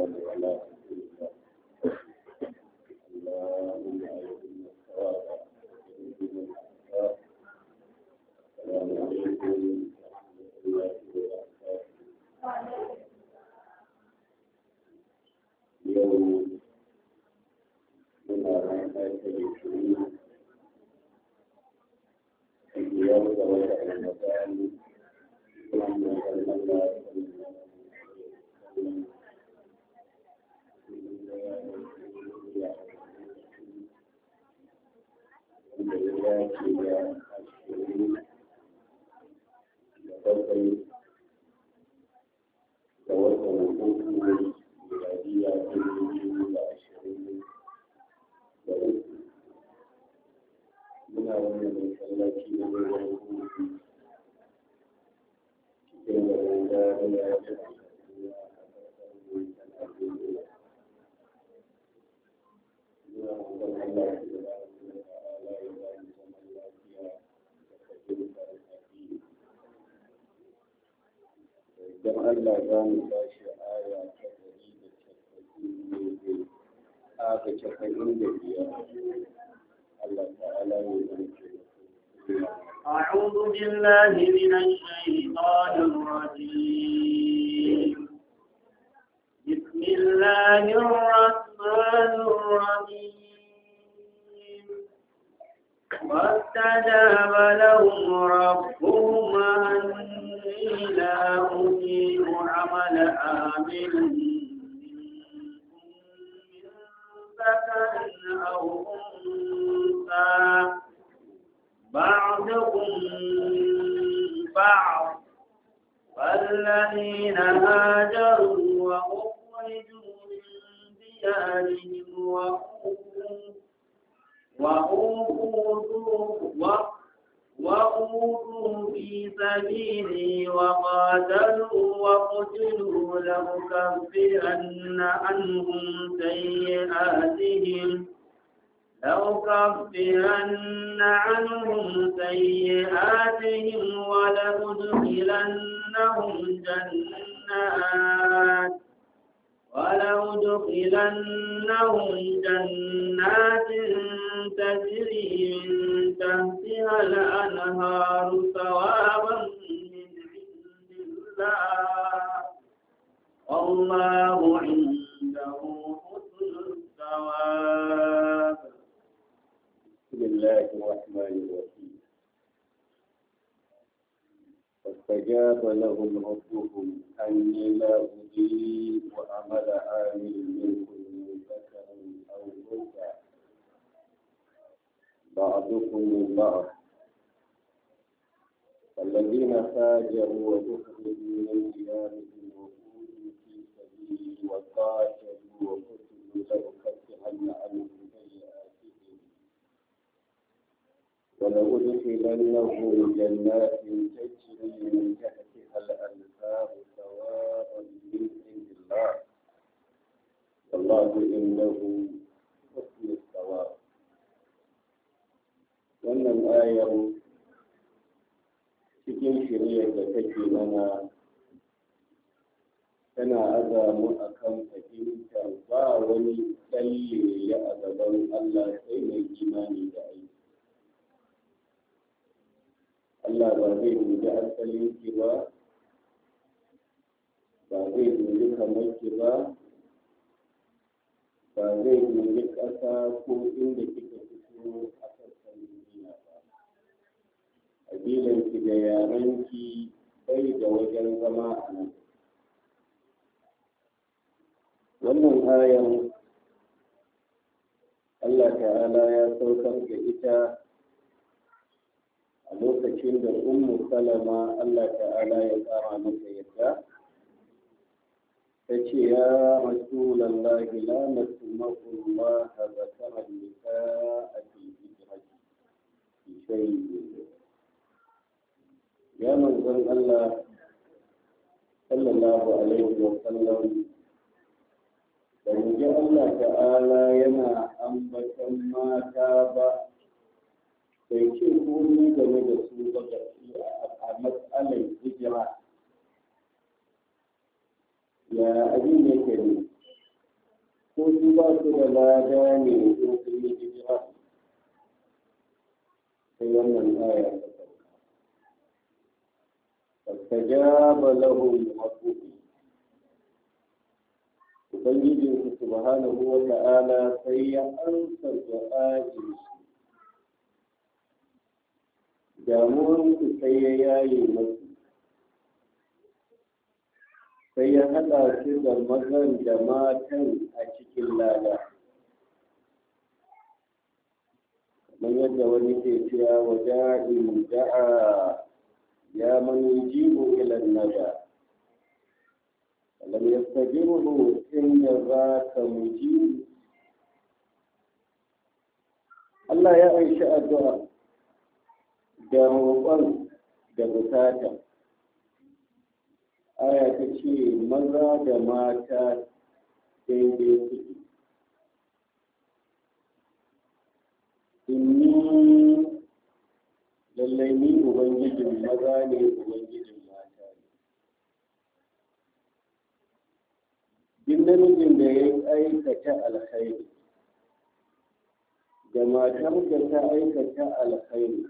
والسلام على رسول الله. اللهم أعطنا الثواب وزدنا الأخلاق. السلام عليكم ورحمة الله وبركاته. اليوم من الرحمات الكريمة اليوم وجه رمضان اللهم صل على Allah za mu tashi aya ta 195 Allah ta'ala ya أعوذ بالله من الشيطان الرجيم بسم الله الرحمن الرحيم واستجاب لهم ربهم أني لا أضيع عمل عامل منكم من ذكر أو أنثى بعضكم بعض والذين هاجروا وأخرجوا من ديارهم وأوذوا في سبيلي وقاتلوا وقتلوا لأكفرن عنهم سيئاتهم ولأدخلنهم جنات تجري من تحتها الأنهار ثوابا من عند الله والله عنده حسن الثواب. بسم الله الرحمن الرحيم. فاستجاب لهم ربهم أني لا أضيع عمل عامل منكم من ذكر أو أنثى بعضكم من بعض والذين هاجروا وأخرجوا من ديارهم وأوذوا في سبيلي وقاتلوا وقتلوا لأكفرن عنهم سيئاتهم ولأدخلنهم جنات تجري من تحتها الأنهار ثوابا من عند الله والله إنه حسن الثواب. wannan ayar cikin shirya da take mana tana azamu a kan fahimtar ba wani tsalle a gaban Allah sai mai imani da aiki. Allah ba zai dubi asalin ki ba zai dubi kamar ki ba zai dubi ƙasa ko inda kika fito a sassan duniya ba. Ƙabilanki da yarenki bai da wajen zama a nan. Wannan ayan Allah ta'ala ya saukar da ita a lokacin da Ummu Salama Allah ta'ala ya tsara masa yadda ta ce ya Rasulallahi la nasma'u Allah zakara nisaa fi hijrati fi shay'in. Ya manzon Allah sallallahu alaihi wa sallam da mu ji Allah ta'ala yana ambatan mata ba bai ce komai game da su ba a matsalar hijira ya abin yake ne ko su ba su da lada ne in sun yi hijira sai wannan aya ta sauka fastajaba lahum rabbuhum ubangijinsu subhanahu wa ta'ala sai ya ansa du'a'in damuwarsu sai ya yaye masu sai ya haɗa su da mazan da matan a cikin lada kamar yadda wani ke cewa wa da'in da'a ya man yujibu ila nada lam yastajibu inda zaka mujibu. Allah ya aishi addu'a da roƙon da bukata. Aya ta ce maza da mata daidai suke. Inni lallai ni Ubangijin maza ne, Ubangijin mata ne. Duk namijin da ya aikata alkhairi da matar da ta aikata alkhairi,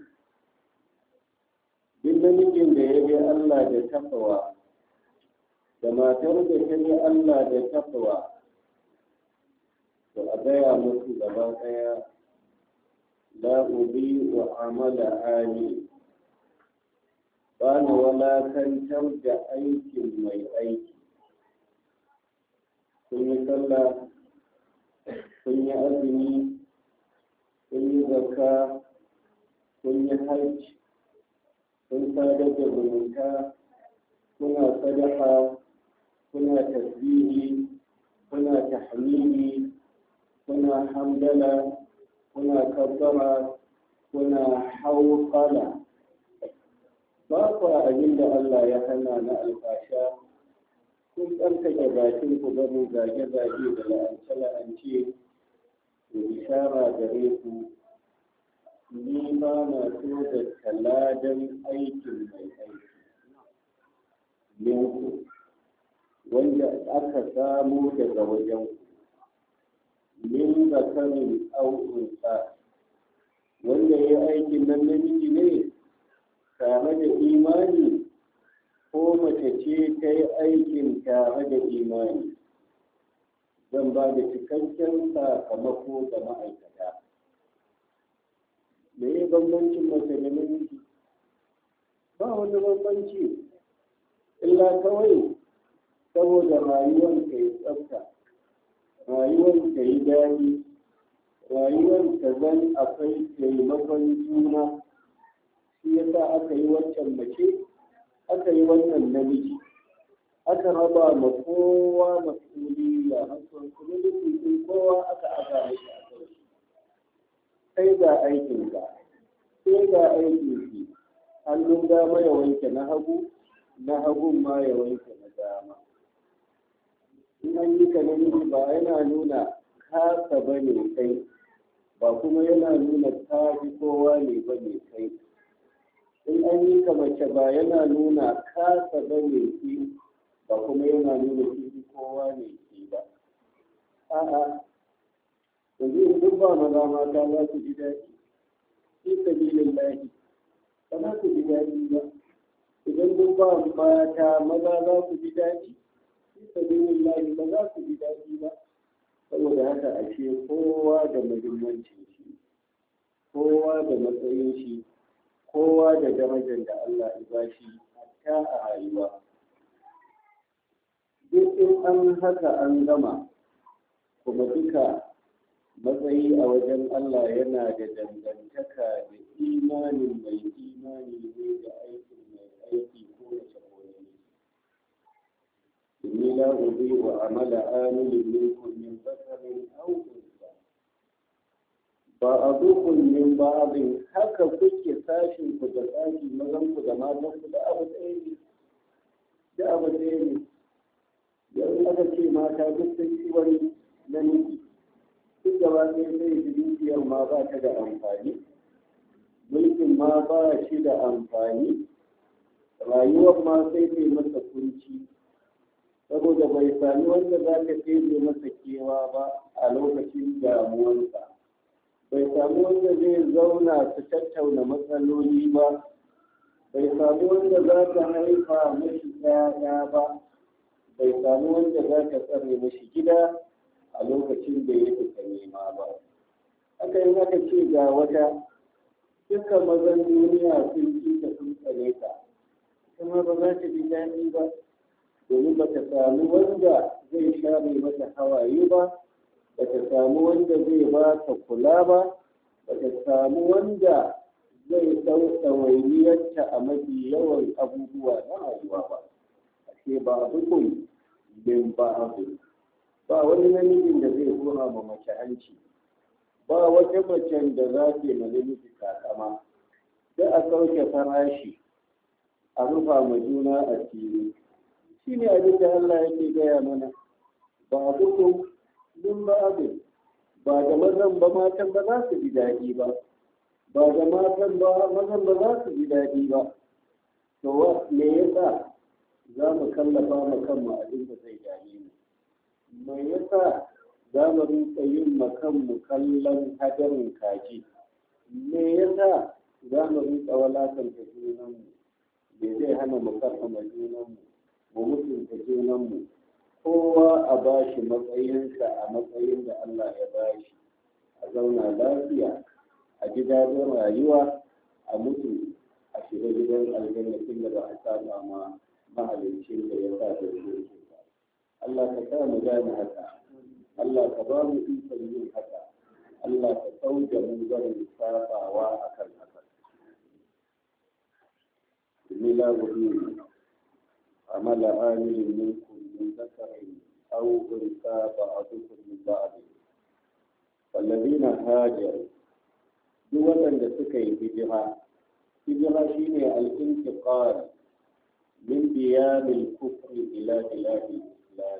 duk namijin da ya bi Allah da tafawa da matar da ta bi Allah da tafawa, to a gaya musu gaba ɗaya la ubi'u amala ami, ba na walakantar da aikin mai aiki. Kun yi sallah, kun yi azumi, kun yi zakka, kun yi hajji, kun sadar da zumunta, kuna sadaka, kuna tasbihi, kuna tahmidi, kuna hamdala, kuna kabbara, kuna hauqala. Ba ku abin da Allah ya hana na alfasha, kun tsarkake bakin ku gano zage-zage da la'ance-la'ance, da bishara gare ku, ni ba na so da taladan aikin mai aiki. Yanku, wanda aka samu daga wajen ku, min zakarin au'unsa, wanda ya yi aikin nan namiji ne, tare da imani, ko mace ce ta yi aikin tare da imani, zan ba da cikakken sakamako ga ma'aikata. Me ya bambancin mace da namiji? Ba wani bambanci, illa kawai saboda rayuwar ta yi tsafta, rayuwar ta yi daɗi, rayuwar ta zan akwai taimakon juna, shi yasa aka yi wancan mace, aka yi wannan namiji, aka raba ma kowa masuliya, responsibility din kowa aka aka mashi a kai. Sai ga aikinka, sai ga aikinki, hannun dama ya wanke na hagu, na hagun ma ya wanke na dama. In an yi ka namiji ba yana nuna kasa ba ne kai, ba kuma yana nuna kafi kowa ne ba ne kai. In an yi ka mace ba yana nuna kasa ba ne ki, ba kuma yana nuna kifi kowa ne ki ba. A'a, yanzu in duk ba maza mata za su ji daɗi, fi sabilin lahi, ba za su ji daɗi ba. Idan duk ba mata maza za su ji daɗi, fi sabilin lahi ba za su ji daɗi ba. Saboda haka ashe kowa da muhimmancin shi, kowa da matsayin shi, kowa da darajar da Allah ya ba shi hatta a rayuwa. Duk in an haka an gama, kuma duka matsayi a wajen Allah yana da dangantaka da imanin mai imani ne da aikin mai aiki ko da saboda ne. Inni la udi'u amala amilin minkum min zakarin aw unsa. Ba a dukkan min ba'abin haka kuke sashin ku da sashi mazan ku da matan ku da abu ɗaya ne. Da abu ɗaya ne. Yanzu aka ce mata duk sun ci wani namiji. Duk gaba ɗaya sai da dukiyar ma ba ta da amfani. Mulkin ma ba shi da amfani. Rayuwar ma sai ta masa kunci. saboda bai sami wanda za ka ɗebe masa kewa ba a lokacin damuwarsa, bai sami wanda zai zauna su tattauna matsaloli ba, bai sami wanda za ka haifa mashi ɗaya ba, bai sami wanda za ka tsare mashi gida a lokacin da ya fita nema ba. Haka yin aka ce ga wata dukkan mazan duniya sun ci ta sun tsare ta, kuma ba za ta ji daɗi ba, domin ba ta sami wanda zai share mata hawaye ba, ba ta sami wanda zai ba ta kula ba, ba ta sami wanda zai ɗauɗawainiyarta a mafi yawan abubuwa na rayuwa ba. Ake ba a dukkan bin ba abu, ba wani namijin da zai koma ma mace hanci, ba wata macen da za ta yi namiji takama, da a sauke farashi a rufa ma juna a fili. Shi ne abin da Allah yake gaya mana, ba dukkan bin ba abu, ba da mazan ba matan ba za su ji daɗi ba, ba da matan ba mazan ba za su ji daɗi ba. To me yasa za mu kallafa ma kanmu abin da zai dame mu? Me yasa za mu rinka yin ma kanmu kallon hadarin kaji? Me yasa za mu rinka walakanta junanmu? Me zai hana mu karfama junanmu, mu mutunta junanmu? Kowa a bashi matsayinsa a matsayin da Allah ya bashi, a zauna lafiya, a ji daɗin rayuwa, a mutu, a shiga gidan aljanna tun da ba a saba ma mahaliccin da ya sa da shi ba. Allah ka sa mu gane haka, Allah ka ba mu ikon yin haka, Allah ka sauke mu barin sabawa akan haka. Mila wuri amala amilin minkum min zakarin aw unsa ba'dukum min ba'd. Wallazina hajaru, duk waɗanda suka yi hijira shine al-intiqal min diyaril kufri ila biladil islam.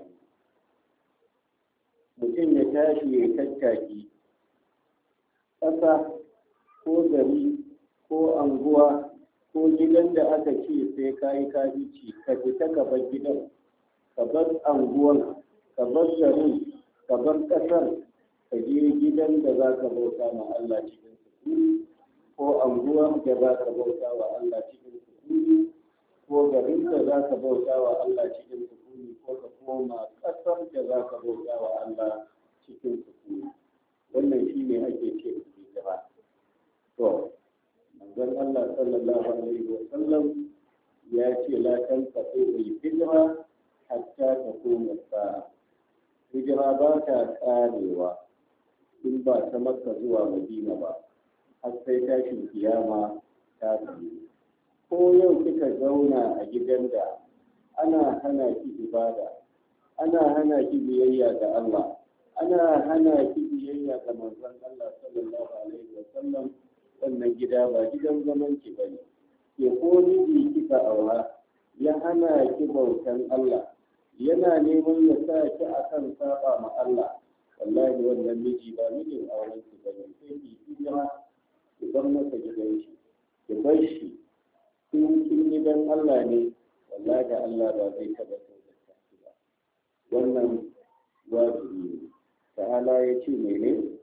Mutum ya tashi ya tattaki ƙasa ko gari ko anguwa ko gidan da aka ce sai ka yi kafici, ka fita ka bar gidan, ka bar anguwan, ka bar garin, ka bar ƙasar, ka je gidan da za ka bauta ma Allah cikin sukuni, ko anguwan da za ka bauta wa Allah cikin sukuni, ko garin da za ka bauta wa Allah cikin sukuni, ko ka koma ƙasar da za ka bauta wa Allah cikin sukuni. Wannan shi ne ake ce hijira. To, manzon Allah sallallahu alaihi wa sallam ya ce la tanqatu al-hijra hatta taqum as-sa'a. Hijira ba ta karewa in ba ta Makka zuwa Madina ba, har sai tashin kiyama ta tsaye. Ko yau kika zauna a gidan da ana hana ki ibada, ana hana ki biyayya ga Allah, ana hana ki biyayya ga manzon Allah sallallahu alaihi wa sallam, wannan gida ba gidan zaman ki bane. Ke ko miji kika aura ya hana ki bautan Allah, yana neman ya sa ki akan saba ma Allah, wallahi wannan miji ba mijin auren ki bane. Sai ki hijira ki bar masa gidan shi, ki bar shi. Kin gidan Allah ne, wallahi Allah ba zai taɓa sauƙaƙa ki ba. Wannan wajibi ne. Ta'ala ya ce mene?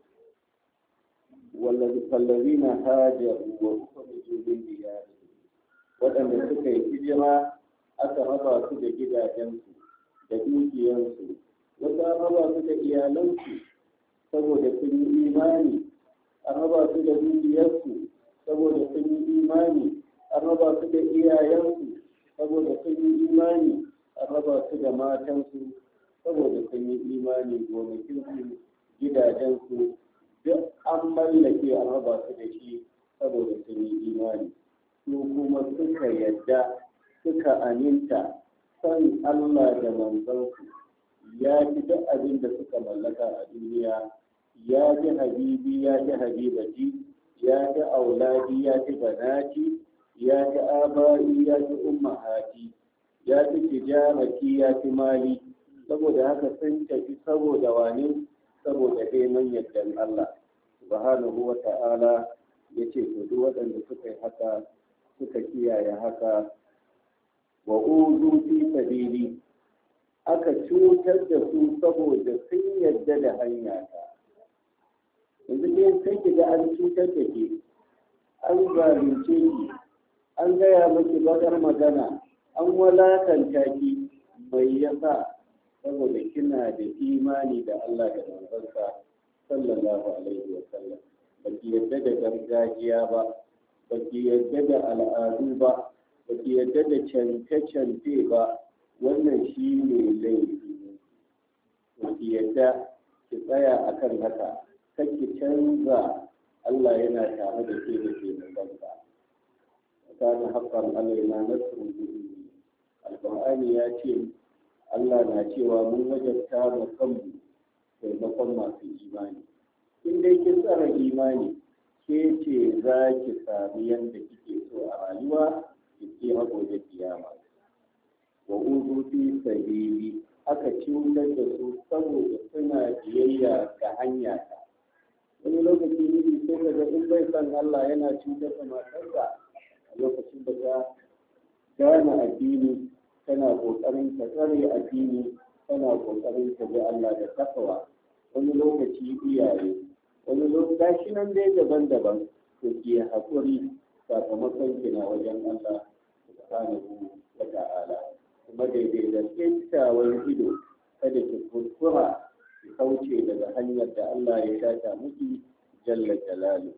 والذين هاجروا وأخرجوا من ديارهم, waɗanda suka yi hijira aka raba su da gidajensu da dukiyarsu, wasu an raba su da iyalansu saboda sun yi imani, an raba su da dukiyarsu saboda sun yi imani, an raba su da iyayensu saboda sun yi imani, an raba su da matansu saboda sun yi imani, gonakinsu, gidajensu duk an mallake a raba su da shi saboda sun yi imani. Su kuma suka yadda suka aminta san Allah da manzansu ya fi duk abin da suka mallaka a duniya, ya fi habibi, ya fi habibati, ya fi auladi, ya fi banati, ya fi abari, ya fi ummahati, ya fi tijarati, ya fi mali. Saboda haka sun tafi saboda wani, saboda neman yardan Allah subhanahu wa ta'ala. Ya ce to duk waɗanda suka yi haka, suka kiyaye haka, wa uzu fi sabili, aka cutar da su saboda sun yarda da hanya ta. Yanzu dai sai ki ga an cutar da ke, an zalunce ki, an gaya miki bakar magana, an walakanta ki, mai yasa saboda kina da imani da Allah da manzansa sallallahu alaihi wa sallam. Baki yarda da gargajiya ba, baki yarda da al'adu ba, baki yarda da canke-canke ba, wannan shi ne laifi. Baki yarda ki tsaya akan haka, kake canza, Allah yana tare da ke da ke manzansa. Kana haqqan alaina nasrul mu'minin. Al-Qur'ani ya ce Allah na cewa mun wajabta mu kanmu taimakon masu imani. In dai kin tsara imani, ke ce za ki sami yadda kike so a rayuwa, ki ke gobe kiyama. Wa uzu fi sabili, aka cutar da su saboda suna biyayya ga hanya ta. Wani lokaci miji sai ka ga in bai san Allah yana cutar da matarsa, a lokacin da ta gane addini tana kokarin ta tsare addini, tana kokarin ta bi Allah da takawa. Wani lokaci iyaye, wani lokaci nan dai daban-daban, to ke haƙuri sakamakon kina wajen Allah subhanahu wa ta'ala. Kuma daidai da kyakkyawar ido, kada ki kuskura ki kauce daga hanyar da Allah ya shata miki jalla jalalu.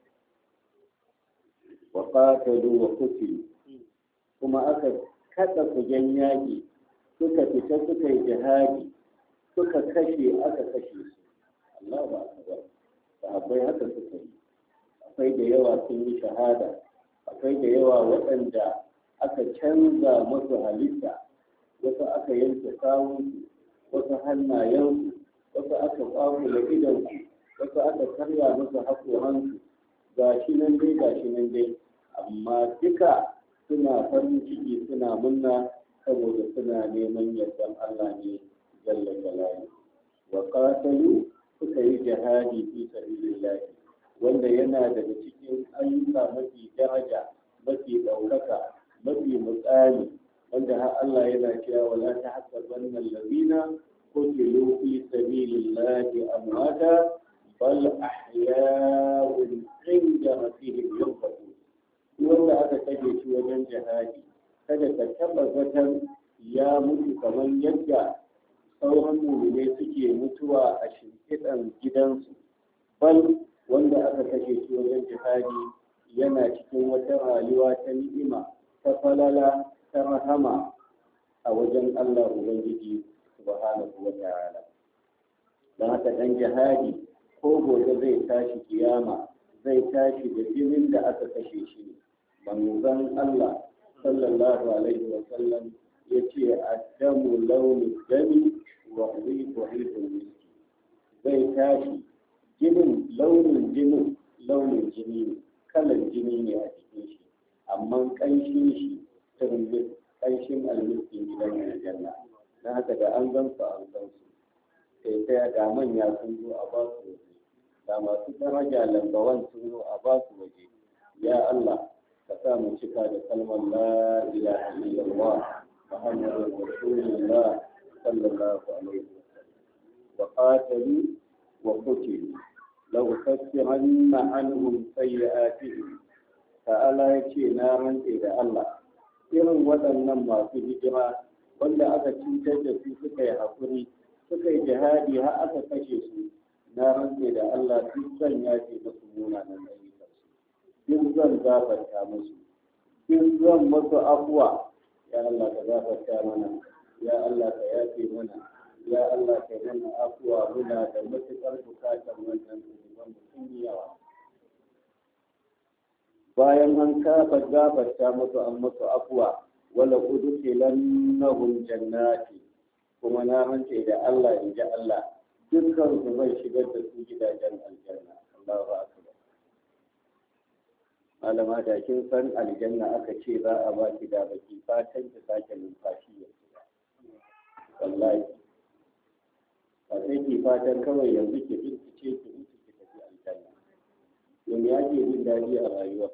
Wa qatalu wa qutilu, kuma aka kada kujen yaƙi, suka fita suka yi jihadi, suka kashe aka kashe su. Allah ba a ba, sahabbai haka suka yi. Akwai da yawa sun yi shahada, akwai da yawa waɗanda aka canza masu halitta, wasu aka yanke sawunsu, wasu hannayensu, wasu aka kwakula idansu, wasu aka karya musu haƙoransu, gashi nan dai, amma duka suna farin ciki suna munna saboda suna neman yardan Allah ne jalla jalaluhu. Wa qatalu, suka yi jihadi fi sabilillah, wanda yana daga cikin ayyuka mafi daraja, mafi ɗaukaka, mafi mutsali, wanda har Allah yana cewa wala tahsabanna allazina qutilu fi sabilillahi amwata bal ahya'un 'inda rabbihim yurzaqun. Wanda aka kashe shi wajen jihadi, kada ka taba zaton ya mutu kamar yadda sauran mu'minai suke mutuwa a shimfiɗan gidansu. Bal wanda aka kashe shi wajen jihadi yana cikin wata rayuwa ta ni'ima, ta falala, ta rahama a wajen Allah Ubangiji subhanahu wa ta'ala. Don haka ɗan jihadi ko gobe zai tashi kiyama, zai tashi da jinin da aka kashe shi. Manzon Allah sallallahu alaihi wa sallam ya ce addamu launin dami wa rihu miski. Zai tashi jinin launin jini ne, kalan jini ne a cikin shi, amma ƙanshin shi irin ƙanshin almiskin gidan aljanna. Na haka da an gan su an san su, sai sai da manya sun zo a ba su waje, da masu daraja lambawan sun zo a ba su waje. Ya Allah ka sa mu cika da kalmar la ilaha illallah muhammadur rasulullah sallallahu alaihi wasallam. Wa qatalu wa qutilu law ukaffiranna anhum sayyi'atihim. Ta'ala yace na rantse da Allah, irin waɗannan masu hijira wanda aka cutar da su suka yi haƙuri, suka yi jihadi har aka kashe su, na rantse da Allah duk zan yafe musu munanan ayyukansu, duk zan gafarta musu, duk zan musu afuwa. Ya Allah ka gafarta mana, ya Allah ka yafe mana, ya Allah ka mana afuwa, muna da matuƙar bukatar wannan zunuban da sun yi yawa. Bayan an kafa gafarta musu an musu afuwa, wala udkhilannahum jannati, kuma na rantse da Allah in ji Allah dukkan su zai shigar da su gidajen aljanna. Allahu akbar. Malama da kin san aljanna aka ce za a ba ki da baki fatan ki sake numfashi ya shiga. Wallahi ba sai ki fatan kawai yanzu ki bincike ki mutu ki tafi aljanna. Yanzu ya ke jin daɗi a rayuwa.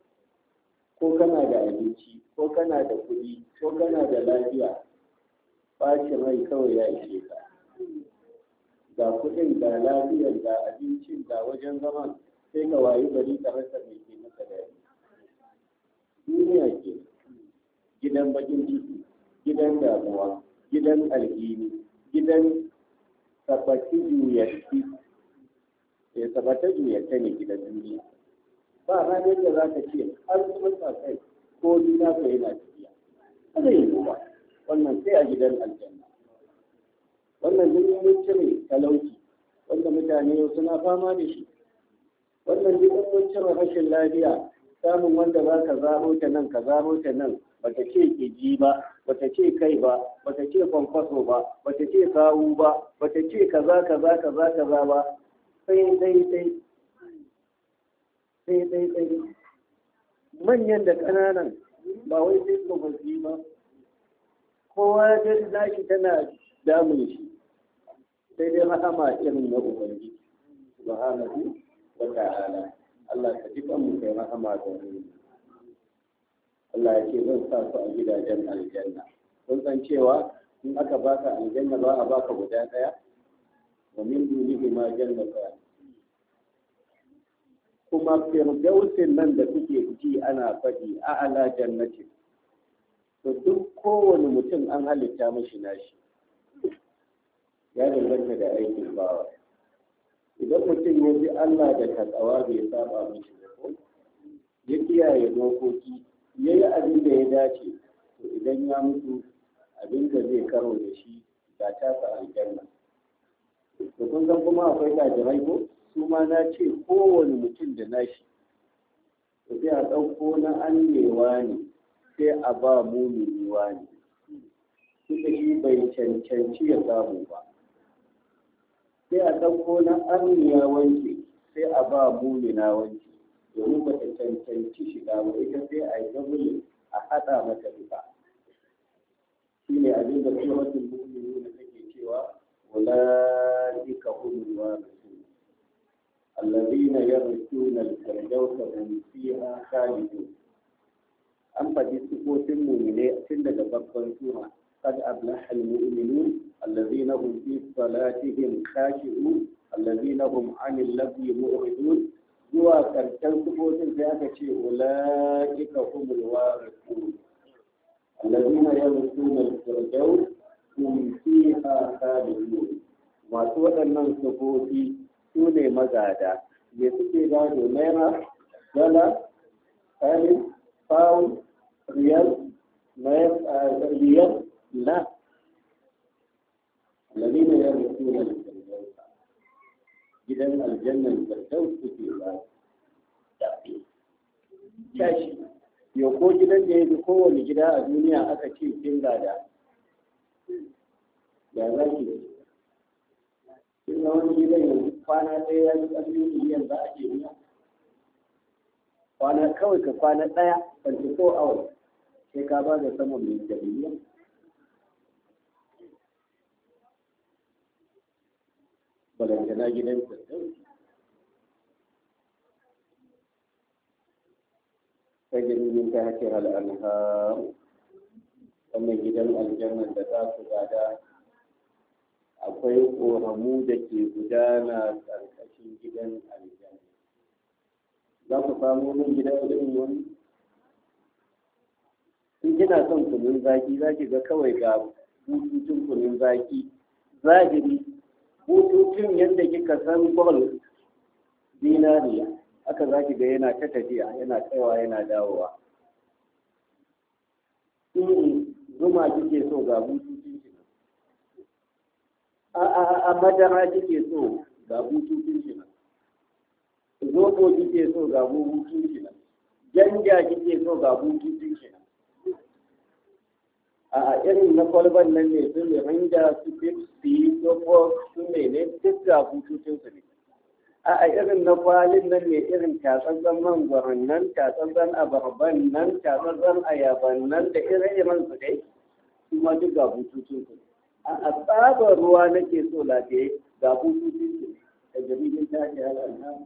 Ko kana da abinci, ko kana da kuɗi, ko kana da lafiya, bacin rai kawai ya ishe ka. Ga kuɗin, ga lafiyar, ga abincin, ga wajen zaman, sai ka wayi gari ka rasa mai ke maka da duniya ke. Gidan bakin ciki, gidan damuwa, gidan alhini, gidan sabati juyarci. Sabata juyarta ne gidan duniya. Ba ranar da za ka ce an kuma kai ko duniya ka yana tafiya. Kada yi ba. Wannan sai a gidan aljanna. Wannan duniya cire talauci wanda mutane suna fama da shi. Wannan duk cire rashin lafiya, samun wanda za ka zaro ta nan ka zaro ta nan, bata ce keji ba, bata ce kai ba, bata ce kwankwaso ba, bata ce kawu ba, bata ce kaza ba, sai manyan da ƙananan ba wai sai tsofaffi ba. Kowa ya nashi tana damun shi, sai dai rahama irin na Ubangiji subhanahu wa ta'ala. Allah ka ji kanmu kai rahama da mu. Allah ya ce zan sa su a gidajen aljanna. Kun san cewa in aka baka aljanna ba a baka guda ɗaya, wa min dunihi ma jannata. Kuma firdausin nan da kuke ji ana faɗi a ala jannatin, to duk kowane mutum an halitta mashi nashi, ya danganta da aikin bawa. Idan mutum ya ji Allah da takawa bai saba mashi ba ko ya kiyaye dokoki, ya yi abin da ya dace, to idan ya mutu abin da zai karo da shi ga tasa aljanna. To kun san kuma akwai kajirai ko su ma na ce kowane mutum da nashi, to sai a ɗauko na annewa ne sai a ba muminiwa ne, suka shi bai cancanci ya samu ba. Sai a ɗauko na anniya wanke sai a ba mumina wanke, domin ba ta cancanci shiga ba, ita sai a yi gabulin a haɗa mata duka. Shi ne abin da suratul mu'minun da take cewa ulaika humul warithun الذين يرثون الفردوس هم فيها خالدون. an faɗi sifofin mu'mine tun daga babban sura qad aflaha al-mu'minun alladhina hum fi salatihim khashi'un alladhina hum 'anil lagwi mu'ridun zuwa karshen sifofin sai aka ce ulaika humul warithun alladhina yarithuna al-firdaus hum fiha khalidun. Masu waɗannan sifofi su ne magada, me suke gado? Naira, dala, ɗari, pound, riyal, riyal, la. Lalina ya rufu na firdausa. Gidan aljannan firdaus suke ba dafi. Cashi, yau ko gidan da ya fi kowane gida a duniya aka ce kin gada. Ya za ki na wani gidan yanzu kwana ɗaya ya ji ƙarfin miliyan za a ke biya. Kwana kawai ka kwana ɗaya 24 hours sai ka ba da sama mai da miliyan. Balantana gidan firdaus. Sai jirgin ta hake al'anhar wannan gidan aljannan da za su gada akwai ƙoramu da ke gudana ƙarƙashin gidan aljanna. Za ku samu min gidan irin wani? In kina son kunun zaki za ki ga kawai ga bututun kunun zaki zahiri, bututun yadda kika san gol zinariya aka za ki ga yana ta tafiya, yana kaiwa yana dawowa. Zuma kike so ga bututun shi, a madara kike so ga bututun shi nan, zobo kike so ga bututun shi nan, janja kike so ga bututun shi nan. A irin na kwalban nan ne su mirinda su pepsi su ne duk ga bututun su ne. A irin na kwalin nan ne irin tatsatsen mangwaron nan, tatsatsen abarban nan, tatsatsen ayaban nan da ire-iren su dai su ma duk ga bututun su. A tsabar ruwa nake so lafiya ga bututun su da jirgin tashi halal.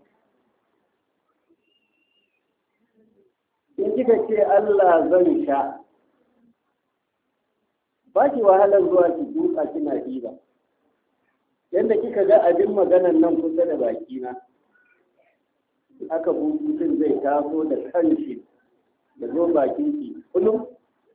In kika ce Allah zan sha, ba ki wahalar zuwa ki duka kina ɗiba yadda kika ga abin maganan nan kusa da bakina aka bututun zai taso da kanshi da zo bakin ki kullum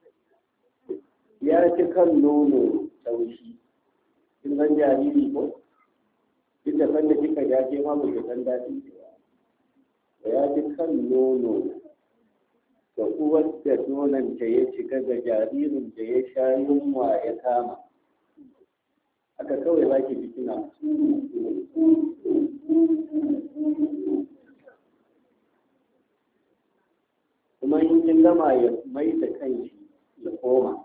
ya ci kan nono taushi kin san jariri ko duk da sanda kika ja ke ma bai san daɗi ba ya ci kan nono da uwar da nonanta ya shiga ga jaririn da ya sha yunwa ya kama aka kawai za ki ji kina kuma in kin gama ya mai da kanshi ya koma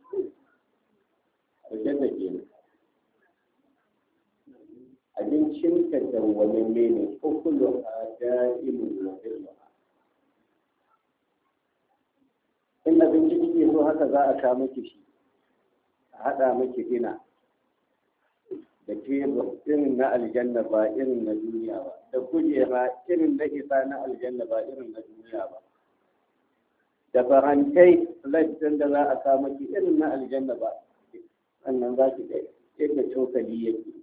wajen da ke abincin ka dawwamamme ne ukulu a da'imin wahilwa in abinci kike so haka za a kawo miki shi a haɗa miki gina da tebur irin na aljanna ba irin na duniya ba da kujera irin na isa na aljanna ba irin na duniya ba da farantai lantin da za a kawo miki irin na aljanna ba sannan za ki ga yadda cokali yake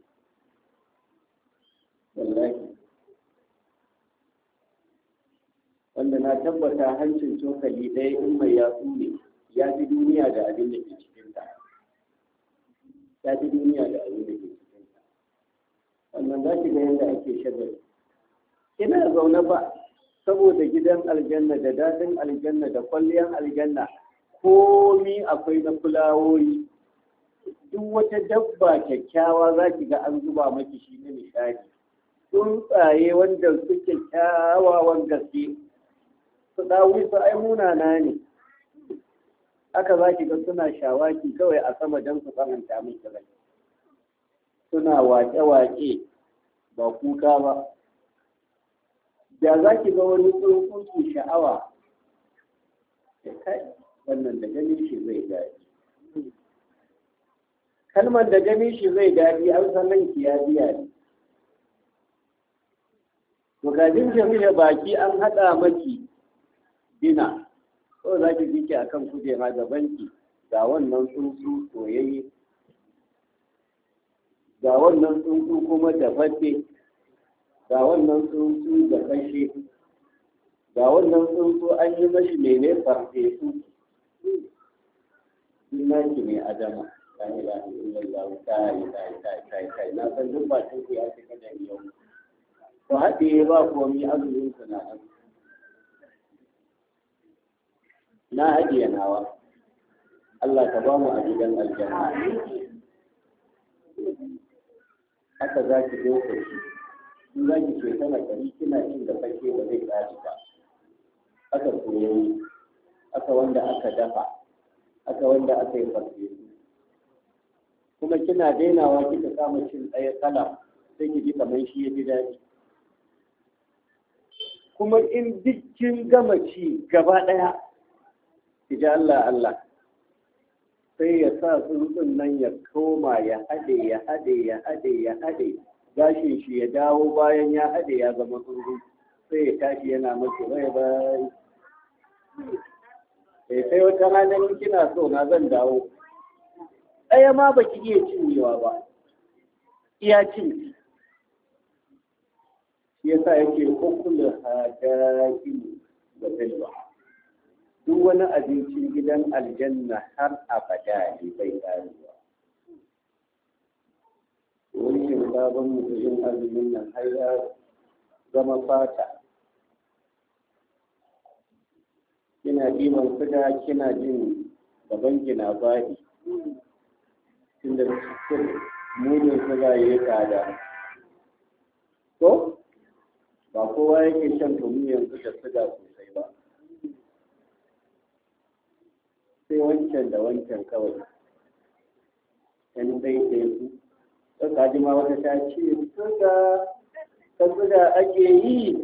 wallahi wanda na tabbata hancin cokali ɗaya in mai yatsu ne ya fi duniya da abin da ke cikinta ya fi duniya da abin da ke cikinta wannan za ki ga yadda ake shagali ina zaune ba saboda gidan aljanna da daɗin aljanna da kwalliyar aljanna komi akwai na fulawoyi duk wata dabba kyakkyawa za ki ga an zuba maki shi na nishadi tsuntsaye wanda suke kyawawan gaske su dawo su ai munana ne aka za ki ga suna shawaki kawai a sama don su tsananta miki rai suna wake-wake ba kuka ba da za ki ga wani tsuntsu sha'awa da kai wannan da ganin shi zai daɗi kalmar da ganin shi zai daɗi an san nan ki ya biya ne to kafin ki rufe baki an haɗa maki dina ko za ki ji a kan kujera gaban ki ga wannan tsuntsu soyayye ga wannan tsuntsu kuma da fate ga wannan tsuntsu da kashe ga wannan tsuntsu an yi mashi mene farfesu ina ki ne adama la ilaha illallah kai na san duk ba ku ya cika da yau to haɗe ba komi azumin su na nan na ajiye nawa Allah ka ba mu a gidan aljanna haka za ki zo ku ci in za ki ce tana kari kina cin da kake ba zai tsari ba aka koyi aka wanda aka dafa aka wanda aka yi farfesu kuma kina dainawa kika kama cin ɗaya kala sai ki ji kamar shi ya ji daɗi kuma in duk kin gama ci gaba ɗaya ki ji Allah Allah sai ya sa tsuntsun nan ya koma ya haɗe gashin shi ya dawo bayan ya haɗe ya zama tsuntsu sai ya tashi yana mace bai sai wata ranar kina so na zan dawo ɗaya ma baki iya cinyewa ba iya cin shi yasa yake hukul hada'imu da bilwa duk wani abincin gidan aljanna har abada ne bai karewa wani shinkafin mutumin azumin nan har ya zama fata kina ɗiban suga kina jin gaban gina baɗi tunda munin suga ya yi tsada ko ba kowa yake shan tumi yanzu da suga sosai ba sai wancan da wancan kawai yan daidai su ta ji ma wata ta ce suga ake yi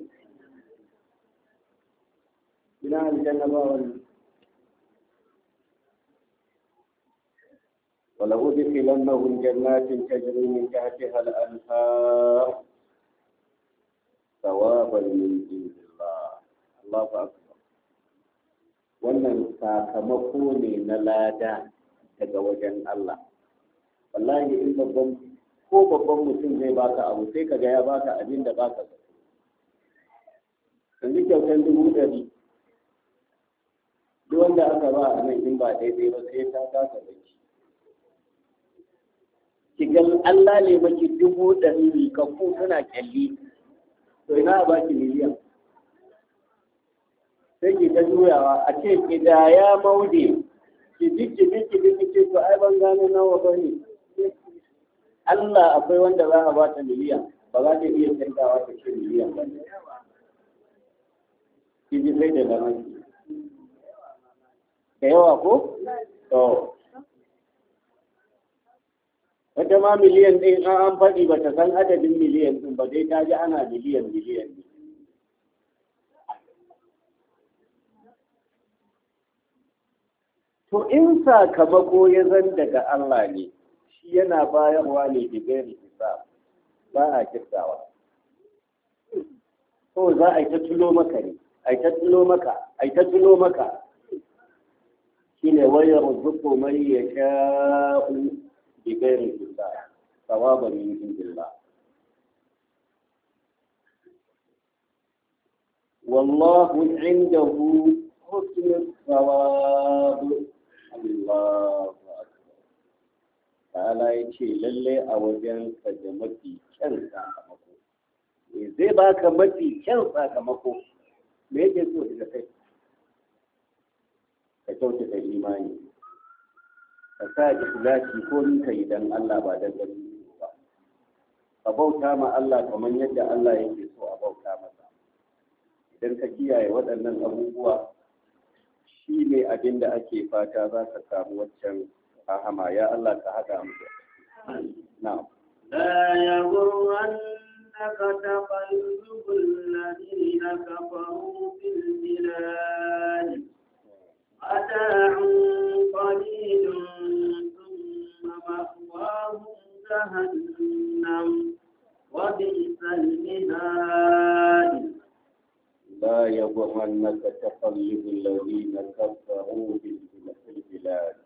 ina aljanna ba wani ولأدخلنهم جنات تجري من تحتها الأنهار ثوابا من عند الله الله أكبر wannan sakamako ne na lada daga wajen Allah. Wallahi in babban mutum zai baka abu sai kaga ya baka abin da baka so. Yanzu kyautar 100,000 duk wanda aka ba a nan in ba daidai ba sai ta kasa bacci. Kigan Allah ne maki 100,000 kafu suna kyalli, to ina a baki miliyan. Sai ki ta juyawa a ce ki da ya maude, ki bi ce to ai ban gano nawa ba ne. Allah akwai wanda za a ba ta miliyan, ba za ta iya canzawa ta ce miliyan ba ne. Ki ji sai da lamanki. Da yawa ko? To. Wata ma miliyan ɗin an faɗi ba ta san adadin miliyan ɗin ba dai ta ji ana miliyan ne. To in sakamako ya zan daga Allah ne, shi yana bayarwa ne da gairi hisab, ba a kirtawa. To za a yi ta tulo maka ne, a yi ta tulo maka. Shi ne wayar zuko mai ya sha'u da gairi hisab, sawaban min indillah. Wallahu indahu husnul thawab. Allahu akbar. Ta'ala ya ce lalle a wajen ka da mafi kyan sakamako. Me zai baka mafi kyan sakamako? Me yake so daga kai? Ka kyautata imani. Ka sa ikhlasi ko ni ka idan Allah ba dan gani ba. Ka bauta ma Allah kamar yadda Allah yake so a bauta masa. Idan ka kiyaye waɗannan abubuwa, shi ne abin da ake fata za ka samu waccan rahama. Ya Allah ka haɗa mu da na'am. لا يغرنك تقلب الذين كفروا في البلاد متاع قليل ثم مأواهم جهنم وبئس المهاد. لا يغرنك تقلب الذين كفروا في البلاد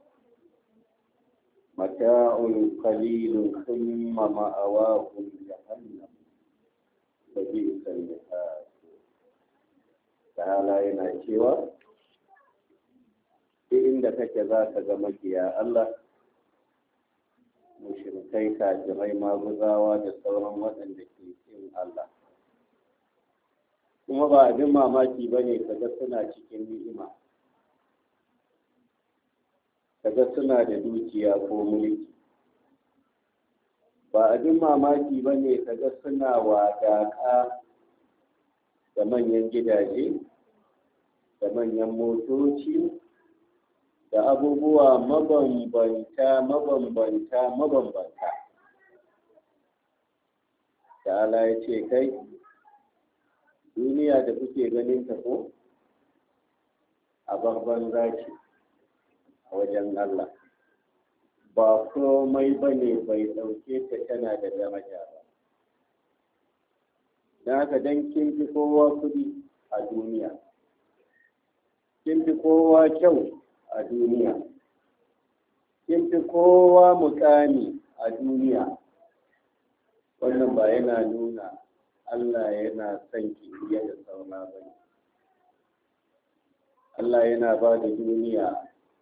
متاع قليل ثم مأواهم جهنم وبئس المهاد. تعالى yana cewa duk inda kake za ka ga makiya Allah, mushrikai, kafirai, maguzawa da sauran waɗanda ke kin Allah. Kuma ba abin mamaki ba ne kaga suna cikin ni'ima, kaga suna da dukiya ko mulki. Ba abin mamaki ba ne kaga suna wadaƙa da manyan gidaje, da manyan motoci, da abubuwa mabambanta. Da Allah ya ce kai, duniya da kuke ganin ta ko a babban zaki a wajen Allah, ba komai ba ne bai ɗauke ta tana da daraja ba. Don haka don kin fi kowa kuɗi a duniya, kin fi kowa kyau a duniya, kin fi kowa mukami a duniya, wannan ba yana nuna Allah yana son ki fiye da sauna ba ne. Allah yana ba da duniya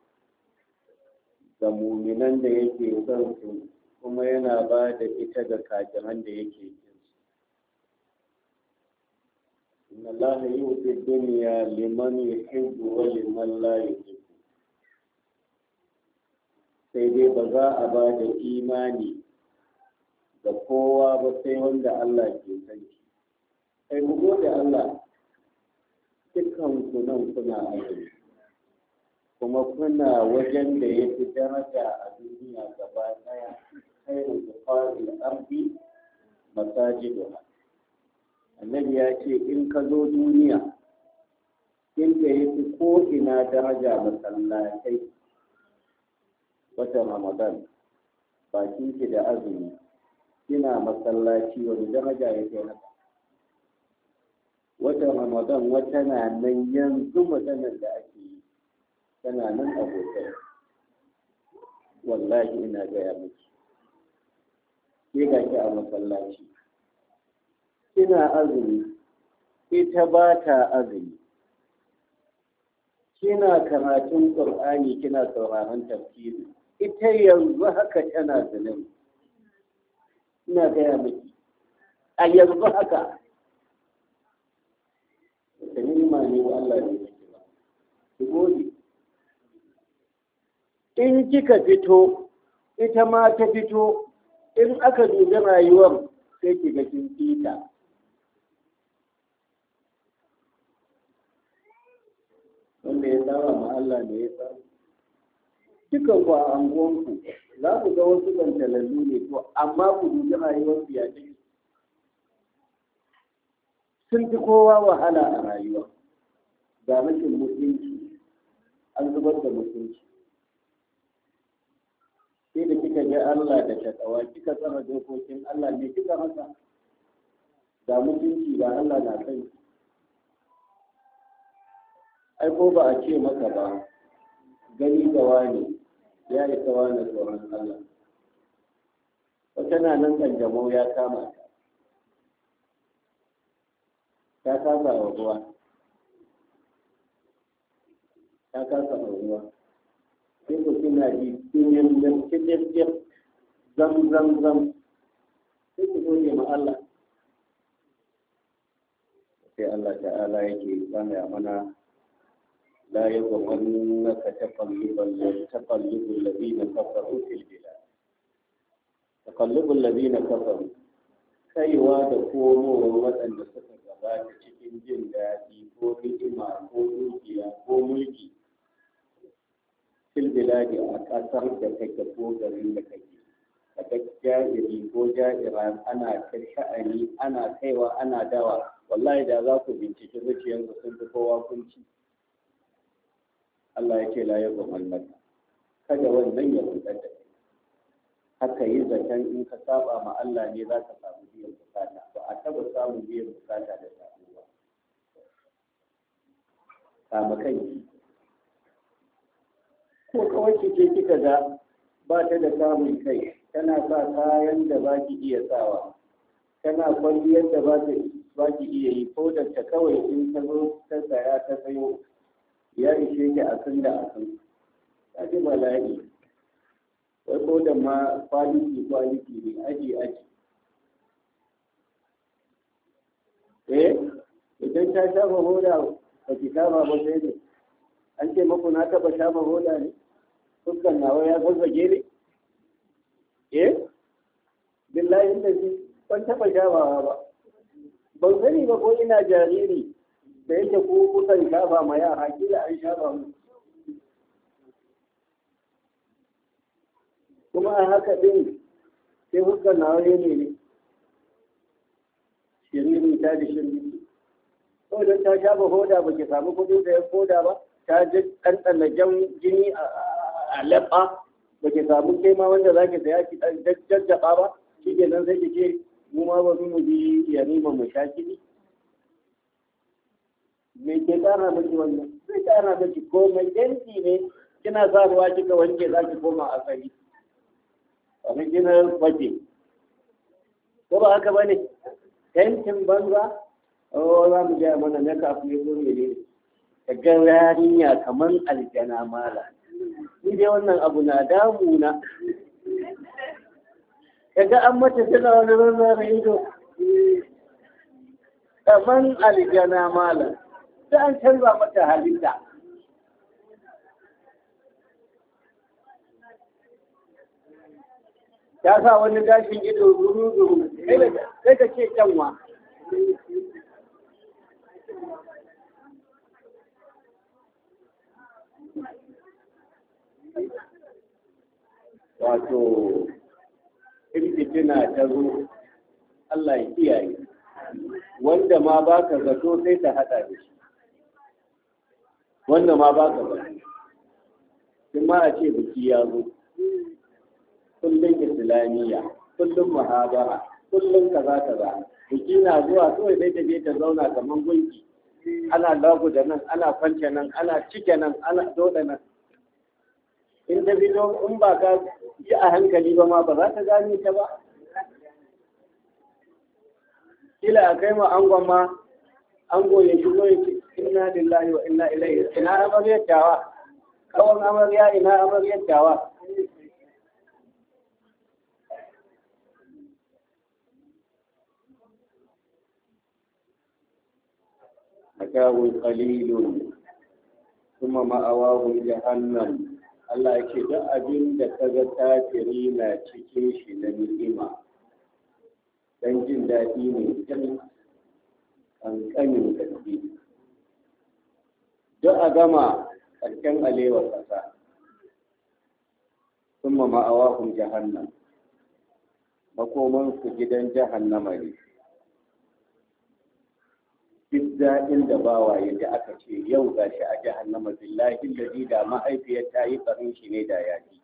ga muminan da yake son su, kuma yana ba da ita ga kafiran da yake kin su. Inna Allah yu'ti dunya liman yuhibbu wa liman la yuhibbu. Sai dai ba za a ba da imani ga kowa ba sai wanda Allah ke son shi. Kai mu gode Allah, dukkan ku nan kuna azumi, kuma kuna wajen da ya fi daraja a duniya gaba ɗaya, khairu buqa'il ardi masajiduha. Annabi ya ce in ka zo duniya, inda ya fi ko ina daraja masallatai, wata Ramadan, bakin ki da azumi, kina masallaci, wani daraja ya kai haka? Wata Ramadan wata na nan yanzu maganar da ake yi, tana nan abokai. wallahi ina gaya miki ke ga ki a masallaci kina azumi ita ba ta azumi, kina karatun Qur'ani kina sauraron tafsiri ita yanzu haka tana zunubi. Ina gaya miki a yanzu haka ta nima ne wa Allah ne yake ba ki gode. In kika fito ita ma ta fito, in aka dubi rayuwar sai ki ga kin fita. Wanda ya saba ma Allah ne ya saba. Dukan ku a anguwanku za ku ga wasu gantalallu ne to amma ku dubi rayuwar su ya take. Sun fi kowa wahala a rayuwa. Ga rashin mutunci, an zubar da mutunci. Sai da kika ga Allah da takawa kika tsara dokokin Allah ne kika masa. Ga mutunci ga Allah na kai. Ai ko ba a ce maka ba gani da wani ya yi tsawa na tsoron Allah. Wata na nan kanjamau ya kama ta. Ta kasa a ruwa. Ta kasa a ruwa. Sai ku kina ji yin cikin zam zam zam. Sai ku gode ma Allah. Sai Allah ta'ala yake bana mana لا يغرنك تقلب الذين كفروا في البلاد. تقلب الذين كفروا kaiwa da komowar waɗanda suka gabata cikin jin daɗi ko ni'ima ko dukiya ko mulki fil biladi a ƙasar da kake ko garin da kake kaga jahiri ko jahira ana ta sha'ani ana kaiwa ana dawa wallahi da za ku binciki zuciyarsu sun fi kowa kunci. Allah ya ce la ya gwamnati kada wannan ya fitar da kai haka yi zaton in ka saba ma Allah ne za ka samu biyan bukata ba a taba samun biyan bukata da samuwa kama kai ko kawai ce kika ga ba ta da samun kai tana sa kayan da ba ki iya sawa tana kwalliyar da ba ki iya yi ko da ta kawai in ta zo ta saya ta sayo ya ishe ki akan da akan ta ji bala'i wai ko da ma kwaliti ne aji idan ta shafa hoda ba ki shafa ba sai ne an ce maku na taba shafa hoda ne fuskan nawa ya zazzage ne billahi da shi ban taba shafawa ba ban sani ba ko ina jariri da yake ko kusan shafa ma yara kila an shafa mu kuma a haka din sai hukar na wani ne shirini ta da shirini saboda ta shafa hoda ba ke samu kudin da ya koda ba ta ji ɗanɗana jan jini a leɓa ba ke samu kema wanda za ki saya ki jajjaba ba shi ke nan sai ki ce mu ma ba mu ji yarima mu sha kiɗi me ke kara miki wannan zai kara miki komai yanki ne kina sa ruwa kika wanke za ki koma asali wani kina waje ko ba haka bane yankin banza za mu gaya mana na kafin ya zo ne ka ga yarinya kamar aljana mala ni dai wannan abu na damuna kaga an mata tana wani rarrara ido kamar aljana mala sai an canza mata halitta. Ta sa wani gashin ido zuru-zuru, sai ka ce kyanwa. Wato, in fitina ta zo, Allah ya kiyaye, wanda ma ba ka zato sai ta haɗa da shi. Wanda ma ba ka zato. Kuma a ce biki ya zo. Kullum islamiyya, kullum muhabara, kullum kaza biki na zuwa kawai sai ta je ta zauna kamar gunki ana lagu da nan ana kwance nan ana cike nan ana doda nan in in ta fito in ba ka yi a hankali ba ma ba za ka gane ta ba. Kila a kai ma angon ma ango ya shigo ya ce inna lillahi wa inna ilaihi ina amaryar tawa kawon amarya ina amaryar tawa. Mata'un qalilun kuma ma'awahum jahannam. Allah ya ce duk abin da kaga kafiri na cikin shi na ni'ima dan jin daɗi ne kan kankanin gaske. Duk a gama ƙarshen alewar ƙasa. Kuma ma'awahum jahannam. Makoman su gidan jahannama ne. Duk daɗin da bawa yadda aka ce yau ga shi a jahannama billahi lalli da mahaifiyar ta yi tsarin shi ne da yaƙi.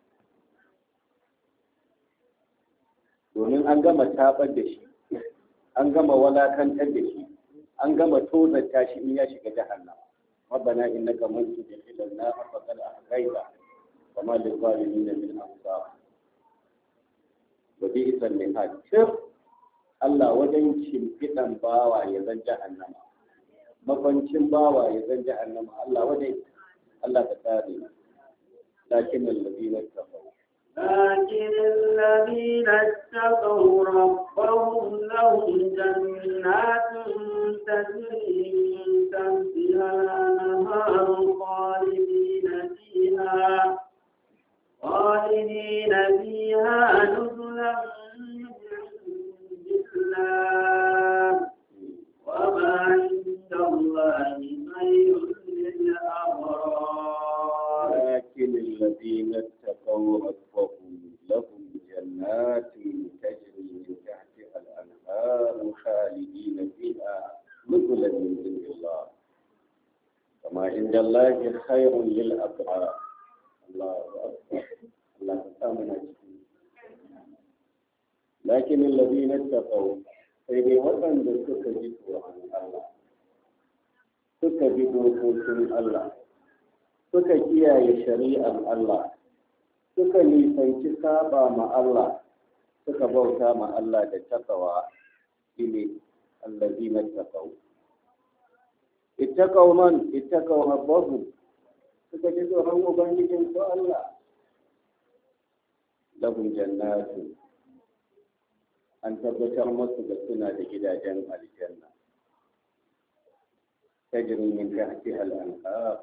Domin an gama taɓar da shi, an gama walakantar da shi, an gama tozarta shi in ya shiga jahannama. Rabbana innaka man tudkhilin nar faqad ahzayta wa ma lil zalimin min ansar. Wa bi'sal mihad. Allah wajen shimfiɗan bawa ya zan jahannama. Makwancin bawa ya zan jahannama. Allah wajen Allah ka tsare. Lakin alladhina taqaw. لكن الذين اتقوا ربهم لهم جنات تجري من تحتها الأنهار خالدين فيها نزلا من عند الله وما عند الله خير للأبرار. لكن الذين اتقوا ربهم لهم جنات تجري من تحتها الأنهار خالدين فيها نزلا من عند الله وما عند الله خير للأبرار. الله أكبر. الله أمنا. لكن الذين اتقوا فإذا وطن ذلك جدوا عن الله suka bi dokokin Allah, suka kiyaye shari'ar Allah, suka nisanci saba ma Allah, suka bauta ma Allah da takawa shine allazina taqaw. Ittaqaw man ittaqaw rabbahum, suka ji tsoron ubangijin su Allah. Lahum jannatu, an tabbatar musu da suna da gidajen aljanna. تجري من تحتها الأنهار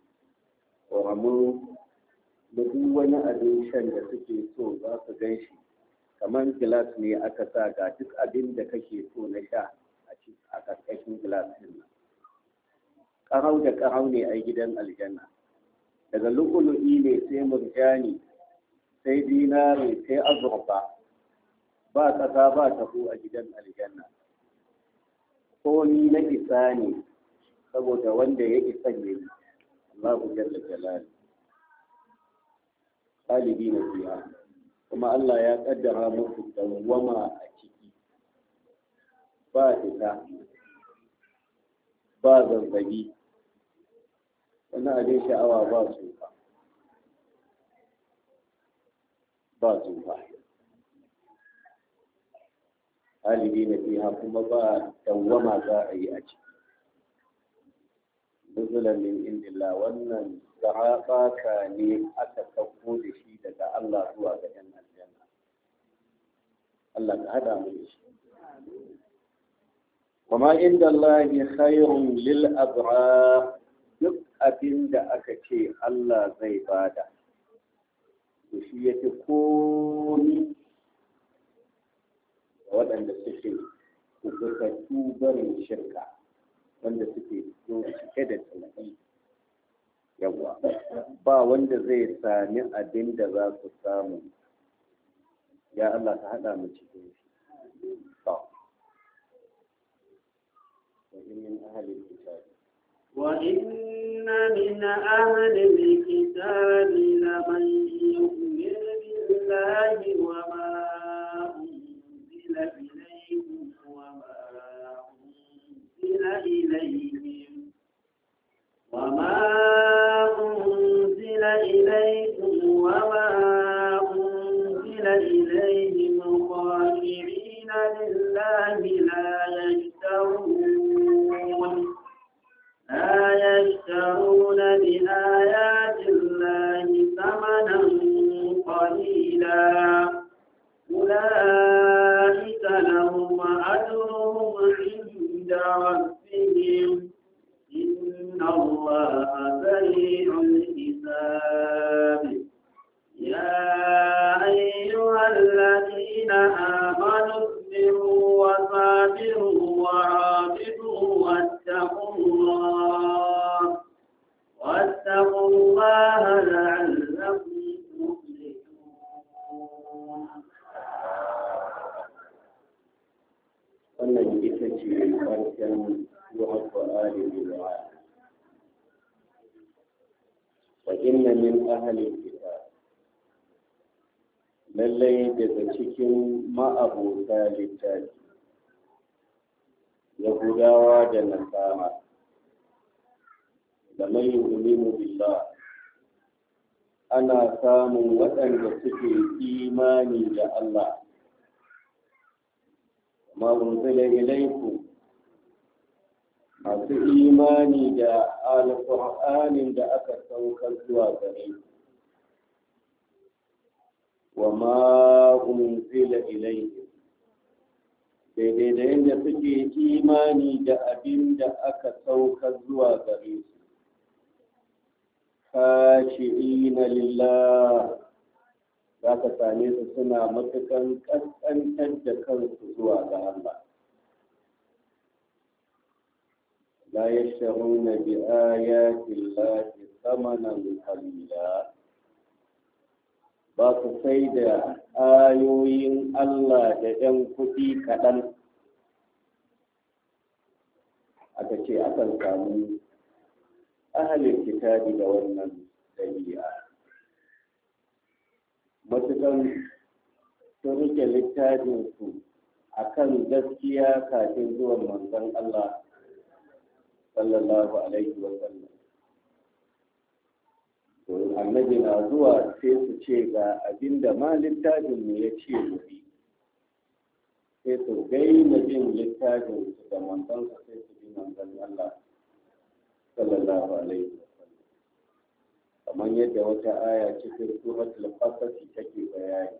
ومن بدون أدوشن da suke so za su gan shi kamar gilas ne aka sa ga duk abin da kake so na sha a ƙarƙashin gilas ɗin nan. Ƙarau da ƙarau ne a gidan aljanna, daga lu'ulu'i ne sai murjani sai dinari sai azurfa, ba ƙasa ba tabo a gidan aljanna. Komi na isa ne saboda wanda ya isa ne Allahu jalla jalali. Ɗalibi na fiya kuma Allah ya kaddara musu dawwama a ciki, ba fita ba zazzabi, wani abin sha'awa ba tsufa, ɗalibi na fiya kuma ba dawwama za a yi a ciki. nuzulan min indillah, wannan sahaba ka ne aka sauko da shi daga Allah zuwa ga yan aljanna. Allah ka hada mu da shi. Kuma inda Allah khairun lil abrar, duk abin da aka ce Allah zai bada to shi yake komi waɗanda suke kubutattu barin shirka, wanda suke cike da tunani. Yawa ba wanda zai sami abin da za su samu. Ya Allah ka haɗa mu cikin shi. وإن من أهل الكتاب لمن يؤمن بالله وما أنزل إليكم وما أنزل إليكم وما ce ƙarshen suratu Ali Imran. Wa inna min ahli kitab, lallai daga cikin ma'abota littafi, Yahudawa da Nasara, da mai yu'minu billah, ana samun waɗanda suke imani da Allah. Ma unzila ilaikum, masu imani da alƙur'anin da aka saukar zuwa gare ku, wa ma unzila ilaikum, daidai da yadda suke imani da abin da aka saukar zuwa gare su, khashi'ina lillah, za ka same su suna matukan ƙasƙantar da kansu zuwa ga Allah. La yashtaruna bi ayati llahi thamanan qalila, ba su sai da ayoyin Allah da ɗan kuɗi kaɗan. Aka ce akan samu ahalin kitabi da wannan ɗabi'a. Matukan sun rike littafinsu a kan gaskiya kafin zuwan manzon Allah sallallahu alaihi wa sallam. To annabi na zuwa sai su ce ga abinda ma littafin mu ya ce mu bi, sai su gaina bin littafin su da manzon sa, sai su bi manzon Allah sallallahu alaihi wa sallam. Kamar yadda wata aya cikin suratul qasas take bayani,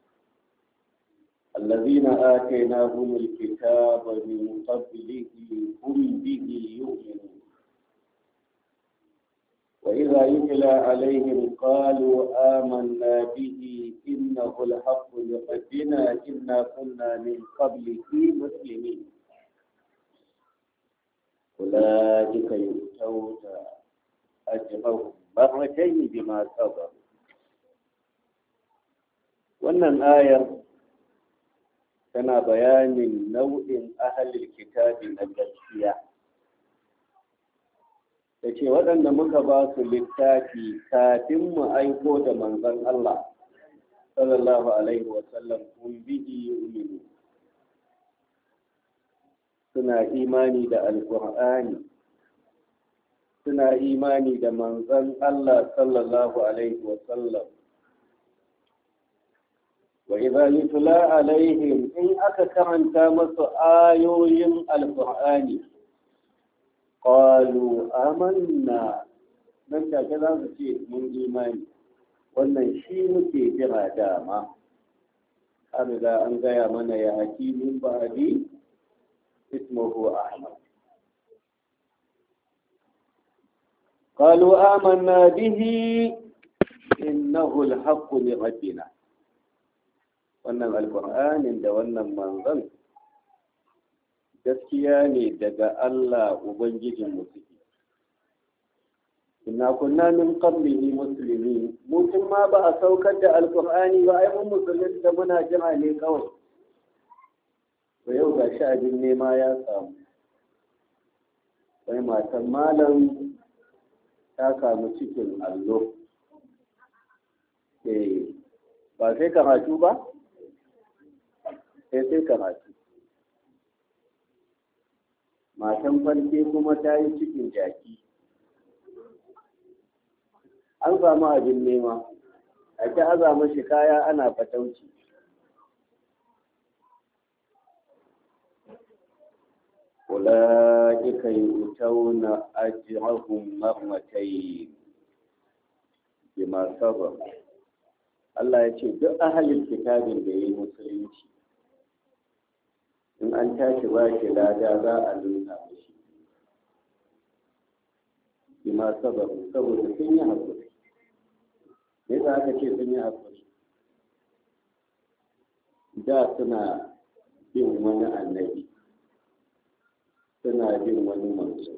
الذين آتيناهم الكتاب من قبله هم به يؤمنون وإذا يتلى عليهم قالوا آمنا به إنه الحق من ربنا إنا كنا من قبله مسلمين أولئك يؤتون أجرهم مرتين بما صبروا. wannan ayar tana bayanin nau'in ahalil kitabi na gaskiya. Da ce waɗanda muka ba su littafi kafin mu aiko da manzon Allah sallallahu alaihi wasallam, kun bihi yu'minu, suna imani da alƙur'ani, suna imani da manzon Allah sallallahu alaihi wasallam. Wa idza yutla alaihim, in aka karanta masu ayoyin alqur'ani, qalu amanna, nan take za su ce mun imani. Wannan shi muke jira dama, an riga an gaya mana ya hakimin ba'di ismuhu ahmad. qalu amanna bihi innahu alhaqqu min rabbina, wannan alƙur'anin da wannan manzon gaskiya ne daga Allah Ubangijin mu suke. Inna kunna min qablihi muslimin, mutum ma ba a saukar da alƙur'ani ba, ai mun musulun da muna jira ne kawai. To yau ga shi abin nema ya samu. Sai matan malam ta samu cikin allo. Ba sai karatu ba? sai karatu. Matan farke kuma ta yi cikin jaki. An samu abin nema, a ta aza mashi kaya ana fatauci. أولئك يؤتون أجرهم مرتين بما صبروا. Allah ya ce duk ahalin kitabin da ya yi musulunci, in an tashi ba shi lada za a nuna mashi bima sababu, saboda sun yi haƙuri. Me yasa aka ce sun yi haƙuri? Da suna bin wani annabi, suna bin wani manzo.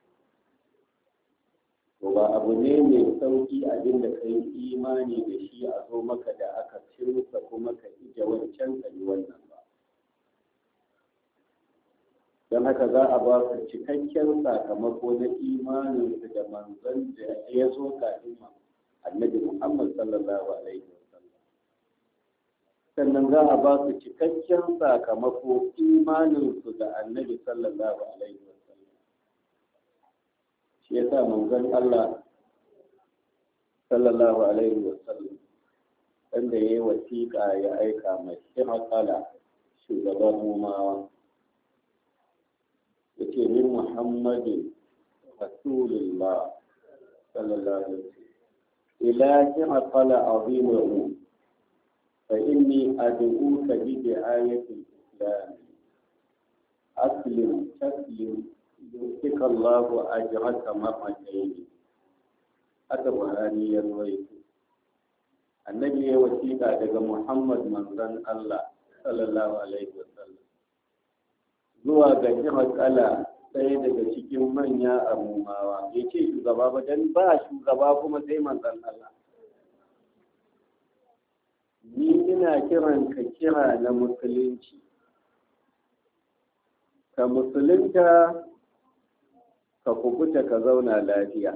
To ba abu ne mai sauki abin da kai imani da shi a zo maka da aka cirka kuma ka ije wancan ka yi wannan ba. don haka za a ba su cikakken sakamako na imaninsu da manzon da ya zo kafin annabi Muhammad sallallahu alaihi wasallam. Sannan za a ba su cikakken sakamako imaninsu da annabi sallallahu alaihi wasallam. Shi yasa manzon Allah sallallahu alaihi wasallam wanda ya yi wasiƙa ya aika mai Hirakala shugaban Rumawa ya ce min Muhammadin Rasulullah sallallahu alaihi wasallam ila Hirakala azimahu fa inni ad'uka bi ayatil islam aslim taslim yu'tika Allahu ajraka marratayn. Haka Buhari ya rawaito. Annabi ya wasiƙa daga Muhammad manzon Allah sallallahu alaihi wasallam zuwa ga Hirakala sai daga cikin manya abumawa. Ya ce shugaba ba dan ba shugaba kuma sai manzon Allah. Ni ina kiran ka kira na musulunci. Ka musulunta ka kubuta ka zauna lafiya.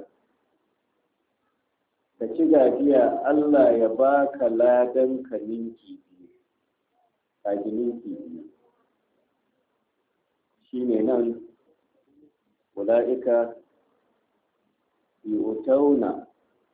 Ka ci gajiya Allah ya ba ka ladan ka ninki biyu, kaji ninki biyu. Shi ne nan, ula'ika yu'tauna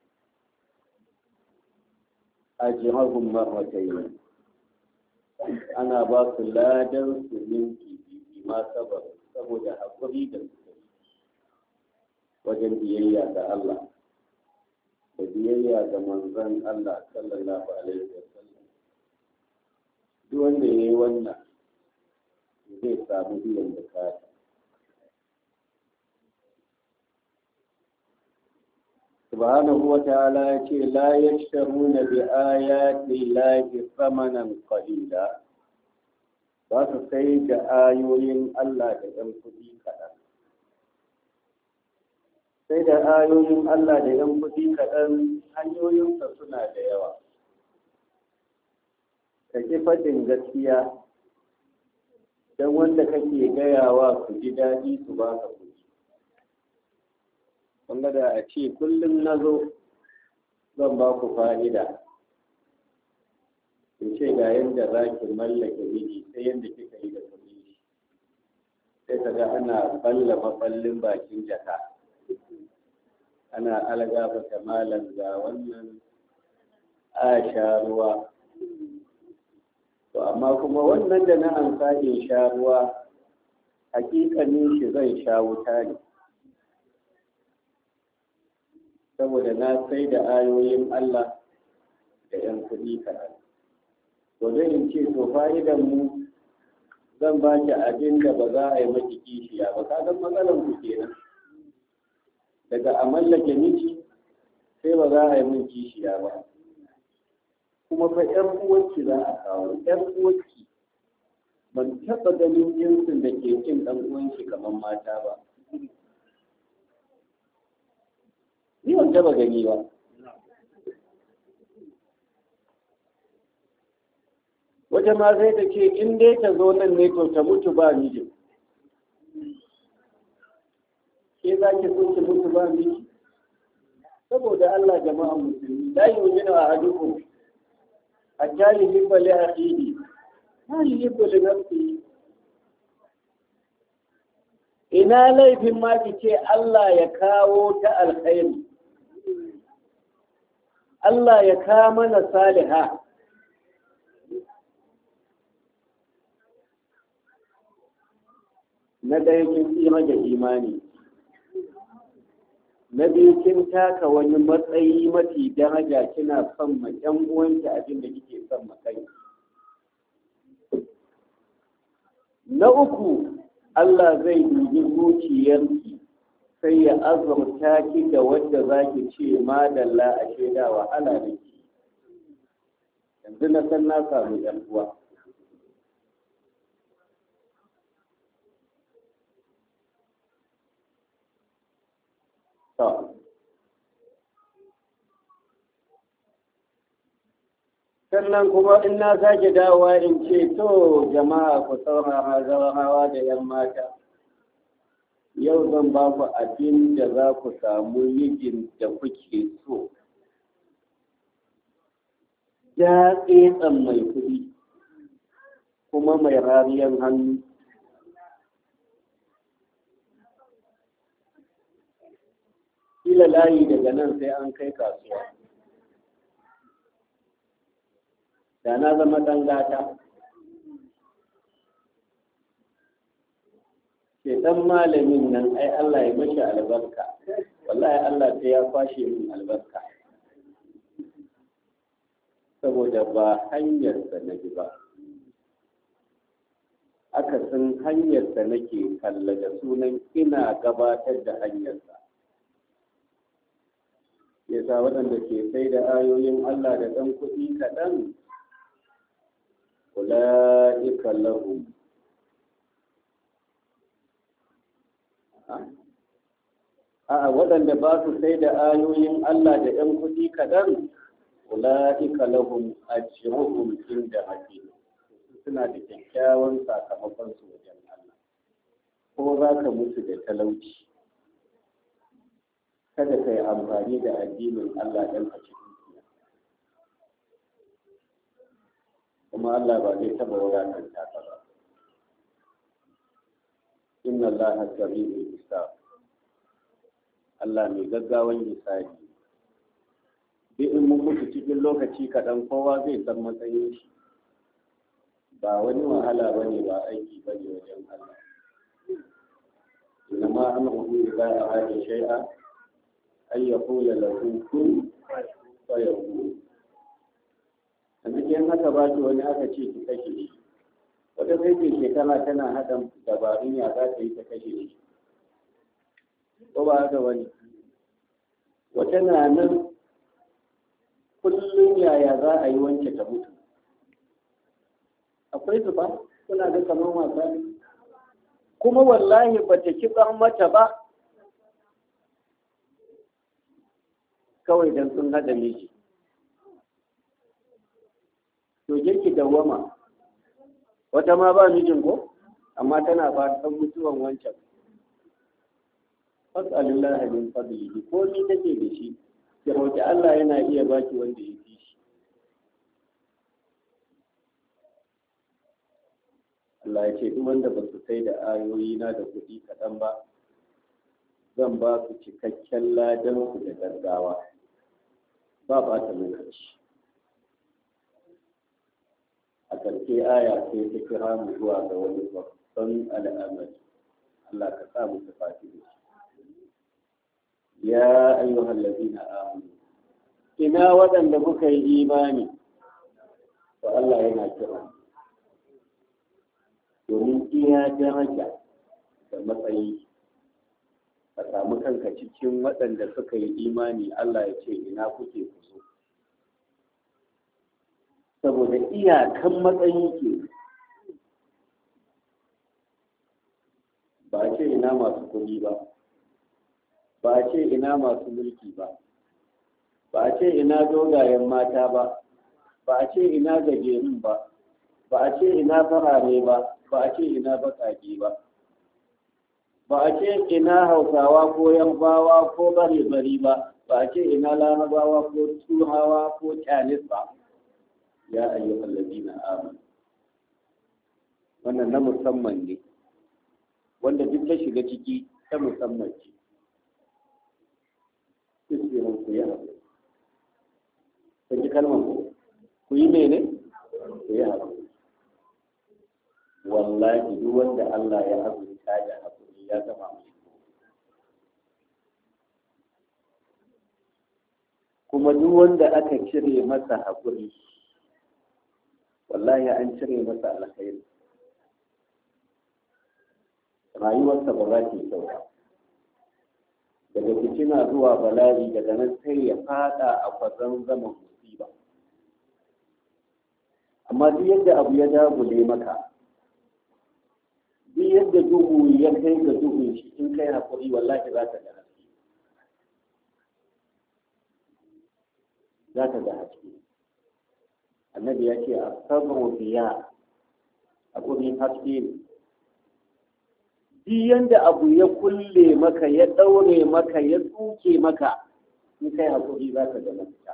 ajrahum marratayn. Ana ba su ladan su ninki biyu ma saboda haƙuri da su wajen biyayya ga Allah da biyayya ga manzon Allah sallallahu alaihi wasallam. Duk wanda ya yi wannan zai samu biyan bukata. Subhanahu wa ta'ala ya ce la yashtaruna bi ayati llahi thamanan qalila. Ba su sai da ayoyin Allah da ɗan kuɗi kaɗan. Sai da ayoyin Allah da ‘yan kuɗi kaɗan hanyoyinsa suna da yawa. Ka ƙi faɗin gaskiya don wanda kake gayawa ku ji daɗi su ba ka kuɗi. Wanda da a ce kullum na zo zan ba ku fa'ida. In ce ga yadda za ki mallake miji sai yadda kika yi da kuɗi. Sai ka ga ana balla maballin bakin jaka. Ana algaba ta malam ga wannan a sha ruwa. To amma kuma wannan da na amsa in sha ruwa hakikanin shi zai sha wuta ne. Saboda na sai da ayoyin Allah da ‘yan kuɗi kaɗan. To zai in ce to fa'idan mu zan ba ki abin da ba za a yi maki kishiya ba, ka san matsalan ku kenan. Daga a mallake miji sai ba za a yi min kishiya ba. Kuma fa ‘yar uwarki za a kawo, ‘yar uwarki ban taɓa ganin jinsin da ke kin ɗan uwanki kamar mata ba. Ni ban taɓa gani ba. Wata ma sai ta ce in dai ta zo nan ne to ta mutu ba mijin. Ke za ki so ki mutu ba miji? Saboda Allah jama'a musulmi, la yu'minu ahadukum hatta yuhibba li akhihi ma yuhibbu li nafsihi. Ina laifin ma ki ce Allah ya kawo ta alkhairi, Allah ya kawo mana saliha. Na ɗaya kin tsira da imani, na biyu kin taka wani matsayi mafi daraja kina son ma ƴan uwanki abin da kike son ma kai. Na uku, Allah zai dubi zuciyarki sai ya azurta ki da wanda za ki ce madalla a shaida wahala da ke. Yanzu na san na samu ƴan uwa. Sannan kuma in na sake dawowa in ce to jama'a ku saurara zawarawa da ‘yan mata, yau zan ba ku abin da za ku samu mijin da kuke so. Ya tsetsan mai kuɗi kuma mai rariyar hannu. Kila layi daga nan sai an kai kasuwa. Da na zama ɗan gata. Ke ɗan malamin nan ai Allah ya mashi albarka. Wallahi Allah sai ya kwashe min albarka. Saboda ba hanyarsa na bi ba. Akasin hanyarsa nake kalla da sunan ina gabatar da hanyarsa. Yasa waɗanda ke sai da ayoyin Allah da ɗan kuɗi kaɗan, ula'ika lahum waɗanda ba su sai da ayoyin Allah da ɗan kuɗi kaɗan, ula'ika lahum ajruhum inda rabbihim, suna da kyakkyawan sakamakon su wajen Allah. Ko za ka mutu da talauci, kada ka yi amfani da addinin Allah don ka ci dukiya, kuma Allah ba zai taɓa wadatanta ka ba. Inna Allah sari'ul hisab, Allah mai gaggawan hisabi. Duk in mun mutu cikin lokaci kaɗan kowa zai san matsayin shi, ba wani wahala ba ne, ba aiki ba ne wajen Allah. Inna ma amruhu idza arada shay'an an yaqula lahu kun fayakun. Yanzu in aka ba shi wani aka ce ki kashe shi, wata sai ce shekara tana haɗa dabarun ya za ta yi ta kashe shi, ko ba haka wani? Wata na nan kullum yaya za a yi wance ta mutu. Akwai su ba, suna ga kamar wasa ne, kuma wallahi ba ta kiɓan mata ba, kawai don sun haɗa miji. To je ki dawwama, wata ma ba mijin ko, amma tana fatan mutuwan wancan. Fas'alillah min fadlihi, ko ni take da shi, ki roki Allah yana iya baki wanda ya fi shi. Allah ya ce duk wanda ba su sai da ayoyi na da kuɗi kaɗan ba, zan ba su cikakken ladan su da gaggawa, ba ba ta lokaci. A ƙarshe aya sai ta kira mu zuwa ga wani babban al'amari. Allah ka sa mu tafi da shi. Ya ayyuhal ladina amanu, ina waɗanda kuka yi imani, to Allah yana kira. Domin iya daraja da matsayi, ka samu kanka cikin waɗanda suka yi imani, Allah ya ce ina kuke kuso. Saboda iyakan matsayi ke, ba ce ina masu kuɗi ba, ba ce ina masu mulki ba, ba ce ina dogayen mata ba, ba ce ina gajerun ba, ba ce ina farare ba, ba ce ina baƙaƙe ba, ba ce ina hausawa ko yarbawa ko bare-bari ba, ba ce ina larabawa ko turawa ko chinese ba. Ya ayyuhal ladina amanu, wannan na musamman ne, wanda duk ta shiga ciki ta musamman ce. Isirin ku yi haƙuri, ta ji kalmar ku yi mene? Ku yi haƙuri. Wallahi duk wanda Allah ya azurta da haƙuri ya gama mai. Kuma duk wanda aka cire masa haƙuri, wallahi an cire masa alkhairi, rayuwarsa ba za ta yi kyau ba. Daga fitina zuwa bala'i, daga nan sai ya fada a kwazon zaman musiba. Amma duk yadda abu ya dagule maka, duk yadda duhu ya kai ga duhun shi, in kai haƙuri wallahi za ka ga haske. Za ka ga haske. Annabi ya ce a sabon biya, haƙuri haske ne. yanda abu ya kulle maka, ya ɗaure maka, ya tsuke maka, in kai haƙuri za ka ga mafita.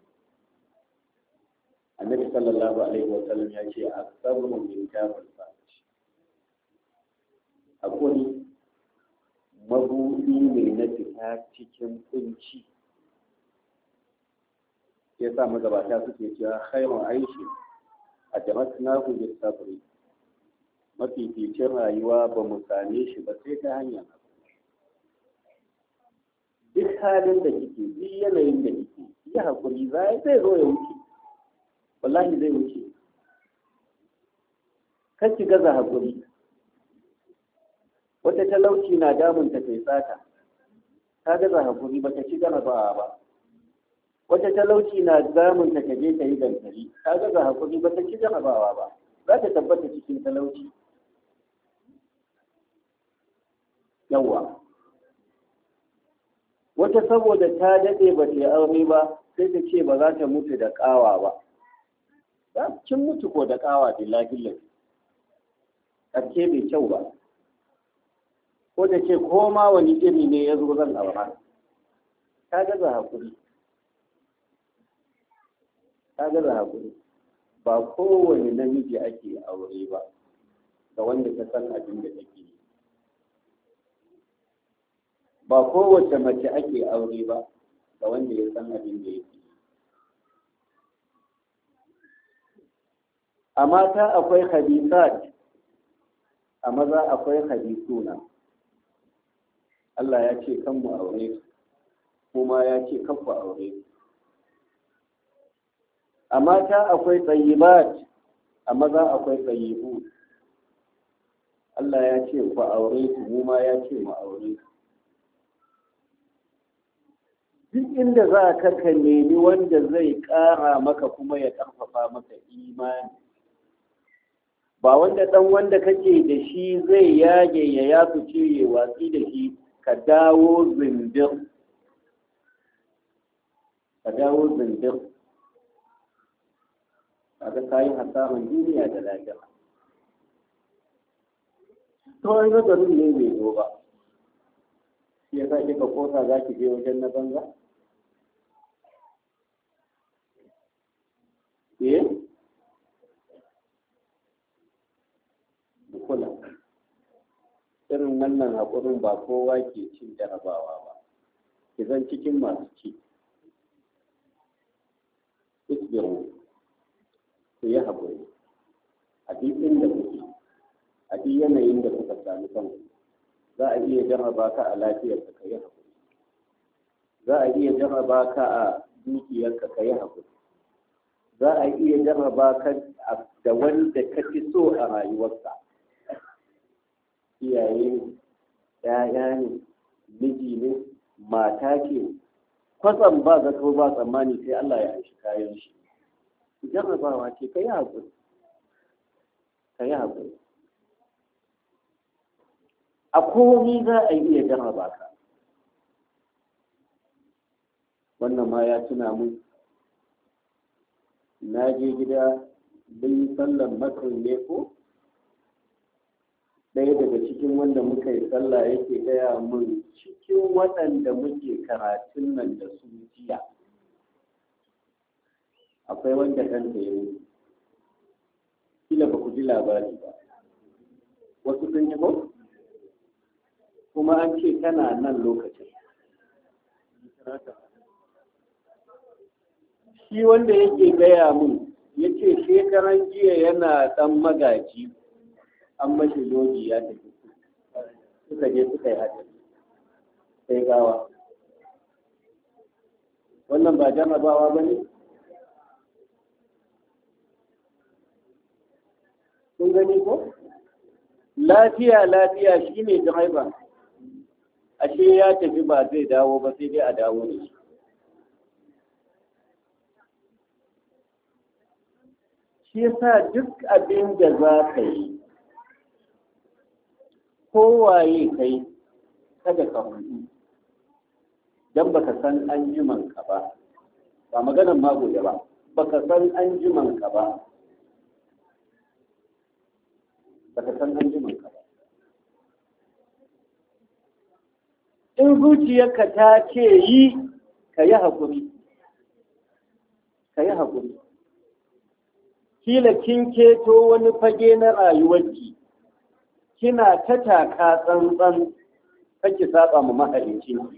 Annabi sallallahu alaihi wa sallam ya ce a sabru min kafir sa. Haƙuri mabuɗi ne na fita cikin kunci. Ya sa magabata suke cewa khairun aishi a jamatnahu bis sabri. Mafificin rayuwa ba mu same shi ba sai ta hanyar duk halin da kike, duk yanayin da kike, yi haƙuri zai zo ya wuce, wallahi zai wuce. Kan ki gaza haƙuri. Wata talauci na damunta kai sata, ta gaza haƙuri ba ta ci jarabawa ba. Wata talauci na damunta ta je ta yi gantari, ta gaza haƙuri ba ta ci jarabawa ba, za ta tabbata cikin talauci. Yawwa. Wata saboda ta daɗe ba ta yi aure ba, sai ta ce ba za ta mutu da ƙawa ba. Kin mutu ko da ƙawa billahi lillahi. Ƙarshe bai kyau ba. Ko ta ce ko ma wani iri ne ya zo zan aura. Ta gaza haƙuri. Ta gaza haƙuri. Ba kowane namiji ake aure ba, ga wanda ta san abin da take yi. Ba kowace mace ake aure ba, ga wanda ya san abin da yake. A mata akwai hadisat, a maza akwai hadisuna. Allah ya ce kan mu aure, kuma ya ce kan ku aure. A mata akwai tsayibat, a maza akwai tsayibu. Allah ya ce ku aure su, kuma ya ce mu aure su. Duk inda za ka nemi wanda zai ƙara maka kuma ya ƙarfafa maka imani, ba wanda ɗan wanda kake da shi zai yage ya yafuce ya watsi da shi, ka dawo zindir. Ka dawo zindir. Kaga kayi hasaran duniya da lafiya. To wani nazarin ne bai zo ba. Shi yasa kika kosa za ki je wajen na banza? Kula. Irin wannan haƙurin ba kowa ke cin jarabawa ba. Ki zan cikin masu ci. Isbiru. Ku yi haƙuri. A duk inda kuke, a duk yanayin da kuka sami kanku, za a iya jarraba ka a lafiyarka ka yi haƙuri. Za a iya jarraba ka a dukiyarka ka yi haƙuri. Za a iya jarraba ka da wanda ka fi so a rayuwarka. Iyaye ne, ‘ya'ya ne, miji ne, mata ce, kwatsam ba zato ba tsammani sai Allah ya aishi kayan shi. Jarrabawa ce, ka yi haƙuri. Ka yi haƙuri. A komi za a iya jarraba ka. Wannan ma ya tuna mun, na je gida mun yi sallan makon ne ko? Ɗaya daga cikin wanda muka yi sallah yake gaya mun cikin waɗanda muke karatun nan da su jiya. Akwai wanda kanta ya yi. Kila ba ku ji labari ba. Wasu sun ji ko? Kuma an ce tana nan lokacin. Shi wanda yake gaya mun ya ce shekaran jiya yana ɗan magaji. An mashi loji ya tafi, suka je suka yi haɗari sai gawa. Wannan ba jarrabawa ba ne? Kun gani ko? Lafiya shi ne direba, ashe ya tafi ba zai dawo ba sai dai a dawo da shi. Shi yasa duk abin da za ka yi, kowaye kai kada ka hudu, don baka san an jimanka ba, ba maganan magoya ba, baka san an jimanka ba, baka san an jimanka ba. in zuciyarka ta ce yi, ka yi haƙuri, ka yi haƙuri. Kila kin keto wani fage na rayuwarki, kina ta taka tsantsan kake saba ma mahaliccinki.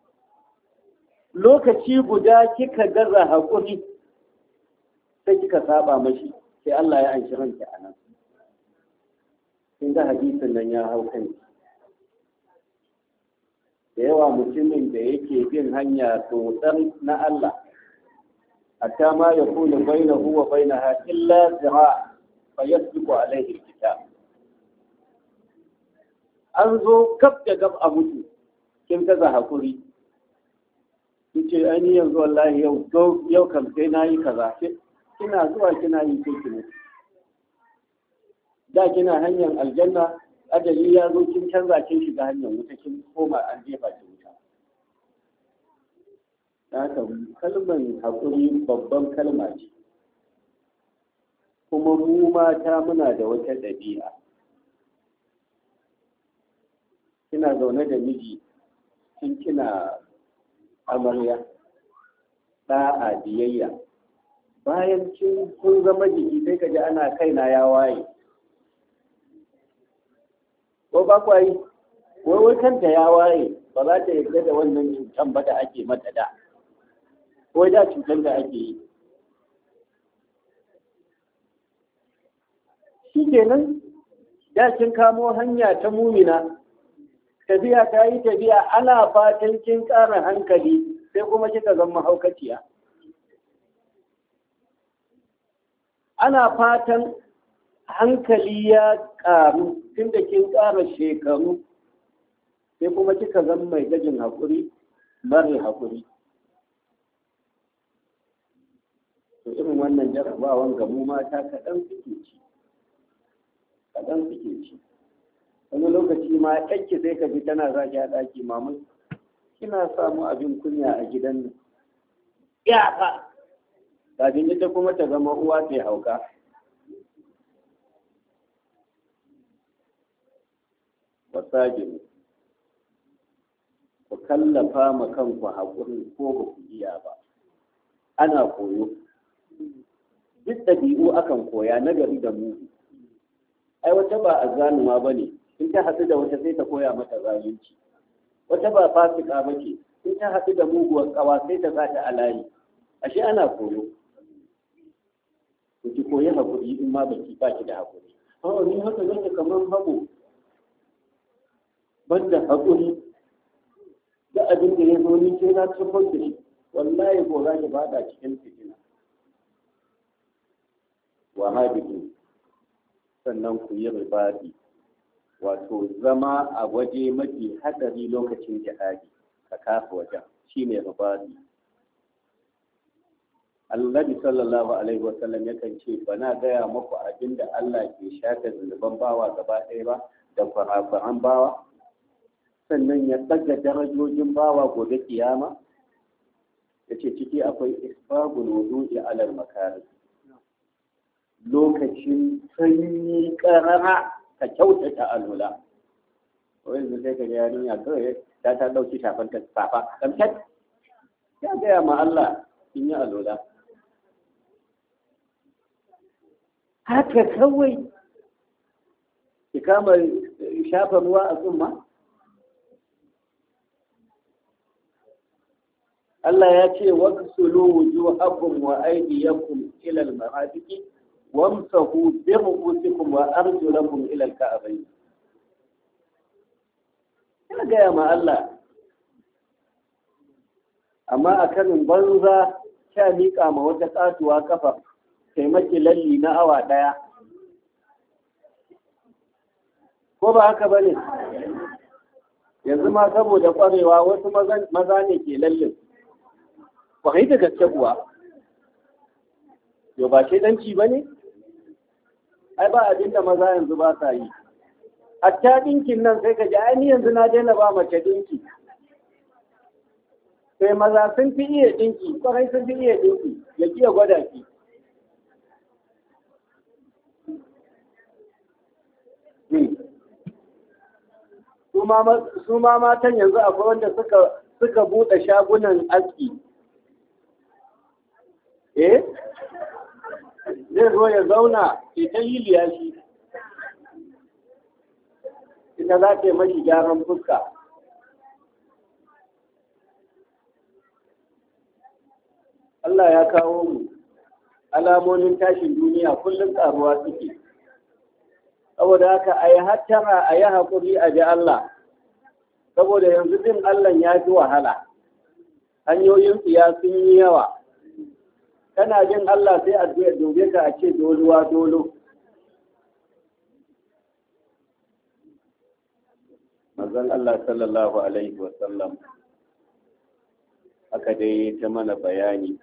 Lokaci guda kika gaza haƙuri, sai kika saba mashi, sai Allah ya anshi ranki a nan. Kin ga hadisin nan ya hau kanki. Da yawa mutumin da yake bin hanya tsotsar na Allah, hatta ma ya kuna bainahu wa bainaha illa zira fa yasbiqu alaihi alkitab. An zo gab da gab a mutu, kin gaza hakuri, kice ai ni yanzu wallahi yau kam sai nayi kaza, kina zuwa kina yi sai kina da kina hanyar aljanna, ajali ya zo kin canza kin shiga hanyar wuta, kin koma an jefa ki wuta. Haka kalmar haƙuri babban kalma ce, kuma mu mata muna da wata ɗabi'a. Kina zaune da miji kina amarya, ɗa'a biyayya, bayan kun zama jiki sai ka ji ana kaina ya waye. Ko ba kwa yi, wai kanta ya waye, ba za ta yarda da wannan cutan ba da ake mata da, ko da cutan da ake yi. Shi kenan, da kin kamo hanya ta mumina, tafiya ta yi tafiya, ana fatan kin ƙara hankali, sai kuma kika zama haukaciya. Ana fatan hankali ya ƙaru tun da kin ƙara shekaru, sai kuma kika zama mai gajin haƙuri, mara haƙuri. To irin wannan jarabawan ga mu mata kaɗan suke ci. Wani lokaci ma ɗanki sai ka ji tana zaki a ɗaki, mamu kina samu abin kunya a gidan nan. Ya fa, kafin ita kuma ta zama uwa ta hauka. Wasajiru, ku kallafa ma kanku haƙuri ko ba ku iya ba. Ana koyo. Duk ɗabi'u akan koya nagari da mugu. Ai wata ba a zanuwa ba ne, in ta haɗu da wata sai ta koya mata zalunci. Wata ba fasika ba ce, in ta haɗu da muguwar ƙawa sai ta sa ta a layi. Ashe ana koyo. Ki koyi haƙuri in ma baki ba ki da haƙuri. A'a ni haka nake kamar hago. Banda haƙuri, da abin da ya zo ni sai na tufar da shi, wallahi ko za ki bada cikin fitina. Wa habitu, sannan ku yi ribadi, wato zama a waje mafi hadari lokacin jihadi, ka kafa wajen, shi ne ribadi. Annabi sallallahu alaihi wasallam yakan ce ba na gaya maku abin da Allah ke shafe zunuban bawa gaba ɗaya ba da farafaran bawa, sannan ya ɗaga darajojin bawa gobe kiyama. Ya ce ciki akwai isbagul wudu'i alal makari, lokacin sanyi karara ka kyautata alula. Wai zai sai ka ga yarinya kawai ta ɗauki shafan ta safa kamshat, ya gaya ma Allah in yi alula. Haka kawai ki kama shafa ruwa a tsumma. Allah ya ce waksulu wujuhakum wa aydiyakum ila al-marafiqi wamsahu bi ru'usikum wa arjulakum ila al-ka'bayn. Ina gaya ma Allah, amma a kanin banza sha miƙa ma wata katuwa kafa taimaki lalli na awa ɗaya. Ko ba haka ba ne? Yanzu ma saboda ƙwarewa wasu maza ne ke lallin. Kwarai da gaske kuwa, yau ba shaidanci ba ne? Ai ba abin da maza yanzu ba sa yi. Hatta ɗinkin nan sai ka ji ni yanzu na daina ba mace ɗinki. Sai maza sun fi iya ɗinki, kwarai sun fi iya ɗinki, ya iya gwada ki. su ma matan yanzu akwai wanda suka buɗe shagunan aski zai zo ya zauna ita yi liyashi ita za ta yi mashi gyaran fuska Allah ya kawo mu alamomin tashin duniya kullum ƙaruwa suke saboda haka a yi hattara a yi haƙuri a ji Allah saboda yanzu bin Allah ya fi wahala hanyoyin tsiya sun yi yawa kana jin Allah sai a dobe ka a ce doluwa dolo manzon Allah sallallahu alaihi wasallam aka dai ta mana bayani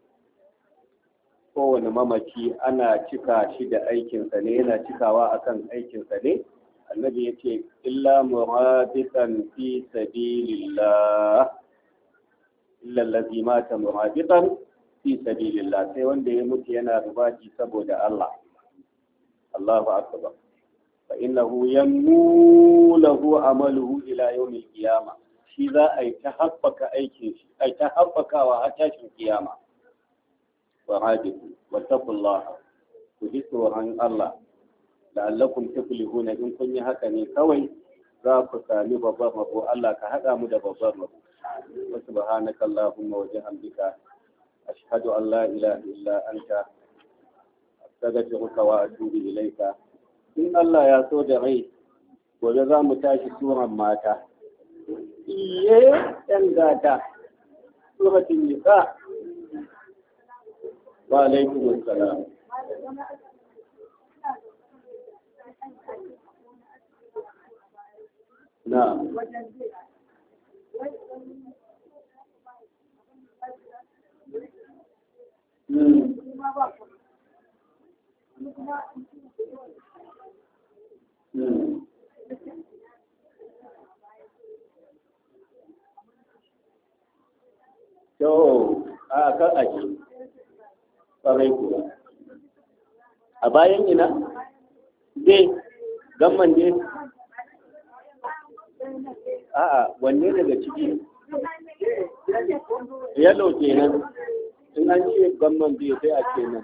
kowane mamaci ana cika shi da aikinsa ne yana cikawa akan aikinsa ne annabi ya ce illa murabitan fi sabilillah illa allazi mata murabitan fi sabilillah sai wanda ya mutu yana rubaci saboda Allah Allahu akbar fa innahu yanmu lahu amaluhu ila yawmil qiyamah shi za a yi ta haɓaka aikin shi a ta haɓakawa har tashin kiyama wa hadiku wa taqullaha ku ji tsoron Allah la'allakum tuflihuna in kun yi haka ne kawai za ku sami babban rabo Allah ka haɗa mu da babban rabo wa subhanaka allahumma wa bihamdika ashhadu an la ilaha illa anta astaghfiruka wa atubu ilayka in Allah ya so da rai gobe za mu tashi suran mata yan gata suratul nisa wa alaikum assalam na'am a kan ake ƙwarai kuwa a bayan ina dai gamman dai a'a wanne daga ciki yalo kenan in an ce gamman dai sai a ce nan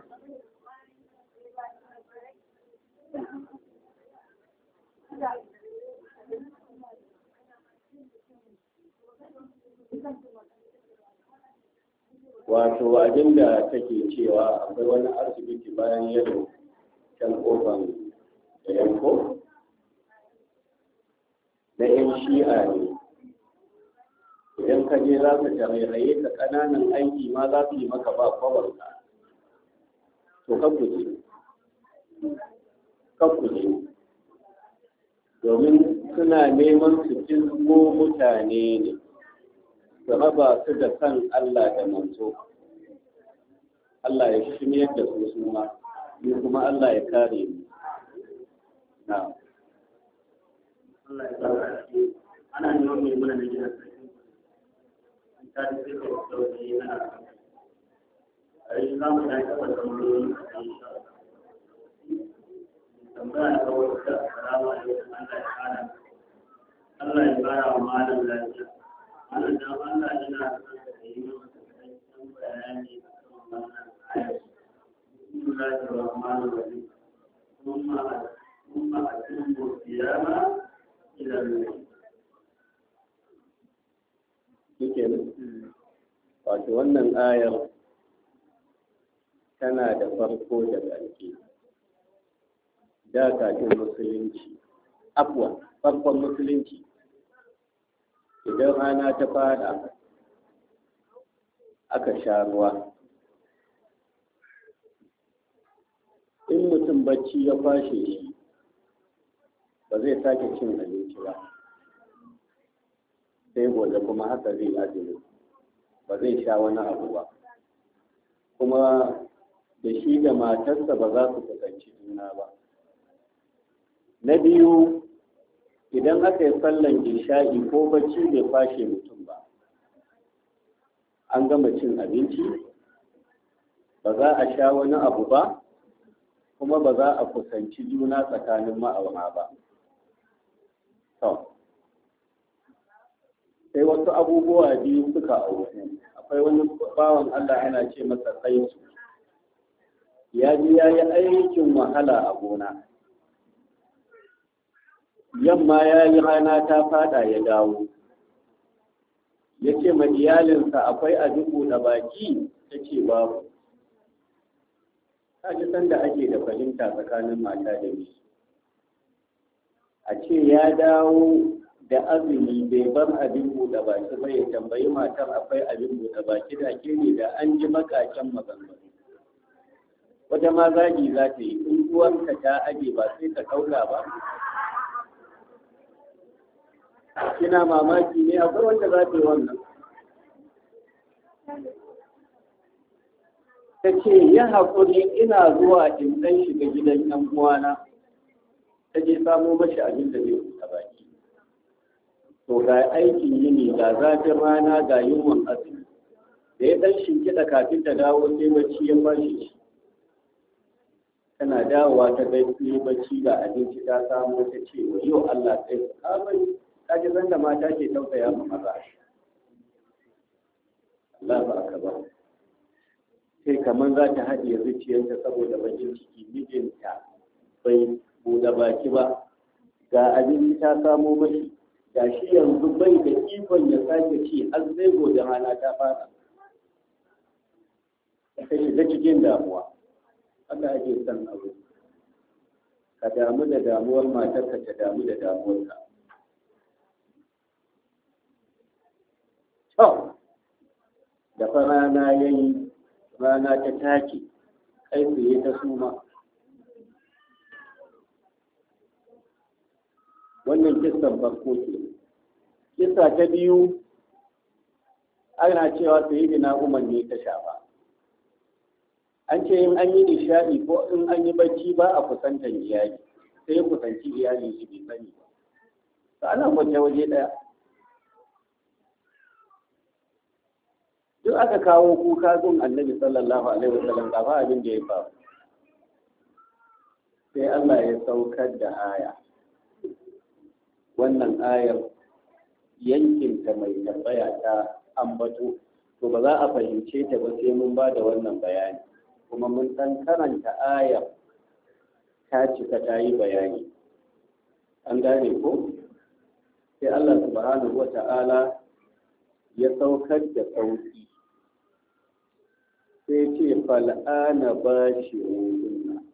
wato abin da take cewa akwai wani asibiti bayan yadda can kofan da yanko na yan shi'a ne idan ka je za ka tarairaye ka ƙananan aiki ma za su yi maka ba kwabarka to kakkuje domin suna neman su filmo mutane ne su raba su da kan Allah da manzo Allah ya shiryar da su suma ni kuma Allah ya kare mu na Allah ya kare shi ana neman mai muna da gidan sarki an ta da sai ka dauke yana ai za mu da ka da mu tambaya ta wata assalamu alaikum Allah ya kara wa malam lafiya ana da Allah yana son da yi masa cikakken bayani kan wannan ayat Bismillahir Rahmanir Rahim ثم أتموا الصيام إلى الليل. Wato wannan ayar tana da farko da ƙarfi da kafin musulunci farkon musulunci idan rana ta fada aka sha ruwa in mutum bacci ya kwashe shi ba zai sake cin abinci ba sai gobe kuma haka zai azumi ba zai sha wani abu ba kuma da shi da matarsa ba za su kusanci juna ba na biyu idan aka yi sallan isha'i ko bacci bai kwashe mutum ba an gama cin abinci ba za a sha wani abu ba kuma ba za a kusanci juna tsakanin ma'aurata ba to sai wasu abubuwa biyu suka auku. Akwai wani bawan Allah ana ce masa Saisu, ya ji ya yi aikin wahala a gona, yamma ya yi rana ta fada ya dawo, ya ce ma iyalinsa akwai abin buɗe baki, ta ce babu. Ta ji sanda ake da fahimta tsakanin mata da miji. A ce ya dawo da azumi bai bar abin buɗe baki ba, ya tambayi matar akwai abin buɗe baki, da ke ne da an ji makaken maganganu. Wata ma zagi za ta yi, in uwanka ta aje ba sai ka ɗauka ba. Kina mamaki ne, akwai wanda za ta yi wannan. Ta ce ya haƙuri, ina zuwa in ɗan shiga gidan ɗan uwana, ta je samo mashi abin da zai buɗe baki. To ga aikin yini, ga zafin rana, ga yunwan azumi. Da ya ɗan shimfiɗa kafin ta dawo sai bacci ya kwashe shi. Tana dawowa ta gaishe bacci ga abinci ta samu, ta ce wa yau Allah sai kamar ta ji zanda mata ke tausaya ma maza. Allah ba aka ba. Sai kamar za ta haɗiye zuciyarta saboda bakin ciki, mijinta bai buɗe baki ba, ga abinci ta samo mashi, ga shi yanzu bai da ikon ya sake ci har zai gobe rana ta fara. Ta shiga cikin damuwa. Haka ake son abu. Ka damu da damuwar matarka, ta damu da damuwarka. To, da fa rana ya yi, rana ta take, kai tsaye ta suma. Wannan kissan farko ce. Kissa ta biyu, ana cewa Sayyidina Umar ne ta shafa. An ce in an yi nishaɗi ko in an yi bacci ba a kusantar iyali, sai ya kusanci iyali shi bai sani ba. To ana kwance waje ɗaya. Duk aka kawo kuka gun Annabi sallallahu alaihi wasallam kafa abin da ya faru. Sai Allah ya saukar da aya. Wannan ayar yankinta mai tambaya ta ambato, to ba za a fahimce ta ba sai mun ba da wannan bayani. Kuma mun san karanta ayar ta cika ta yi bayani. An gane ko? Sai Allah subhanahu wa ta'ala ya saukar da sauki. Sai ce fal'ana ba shi ruhunna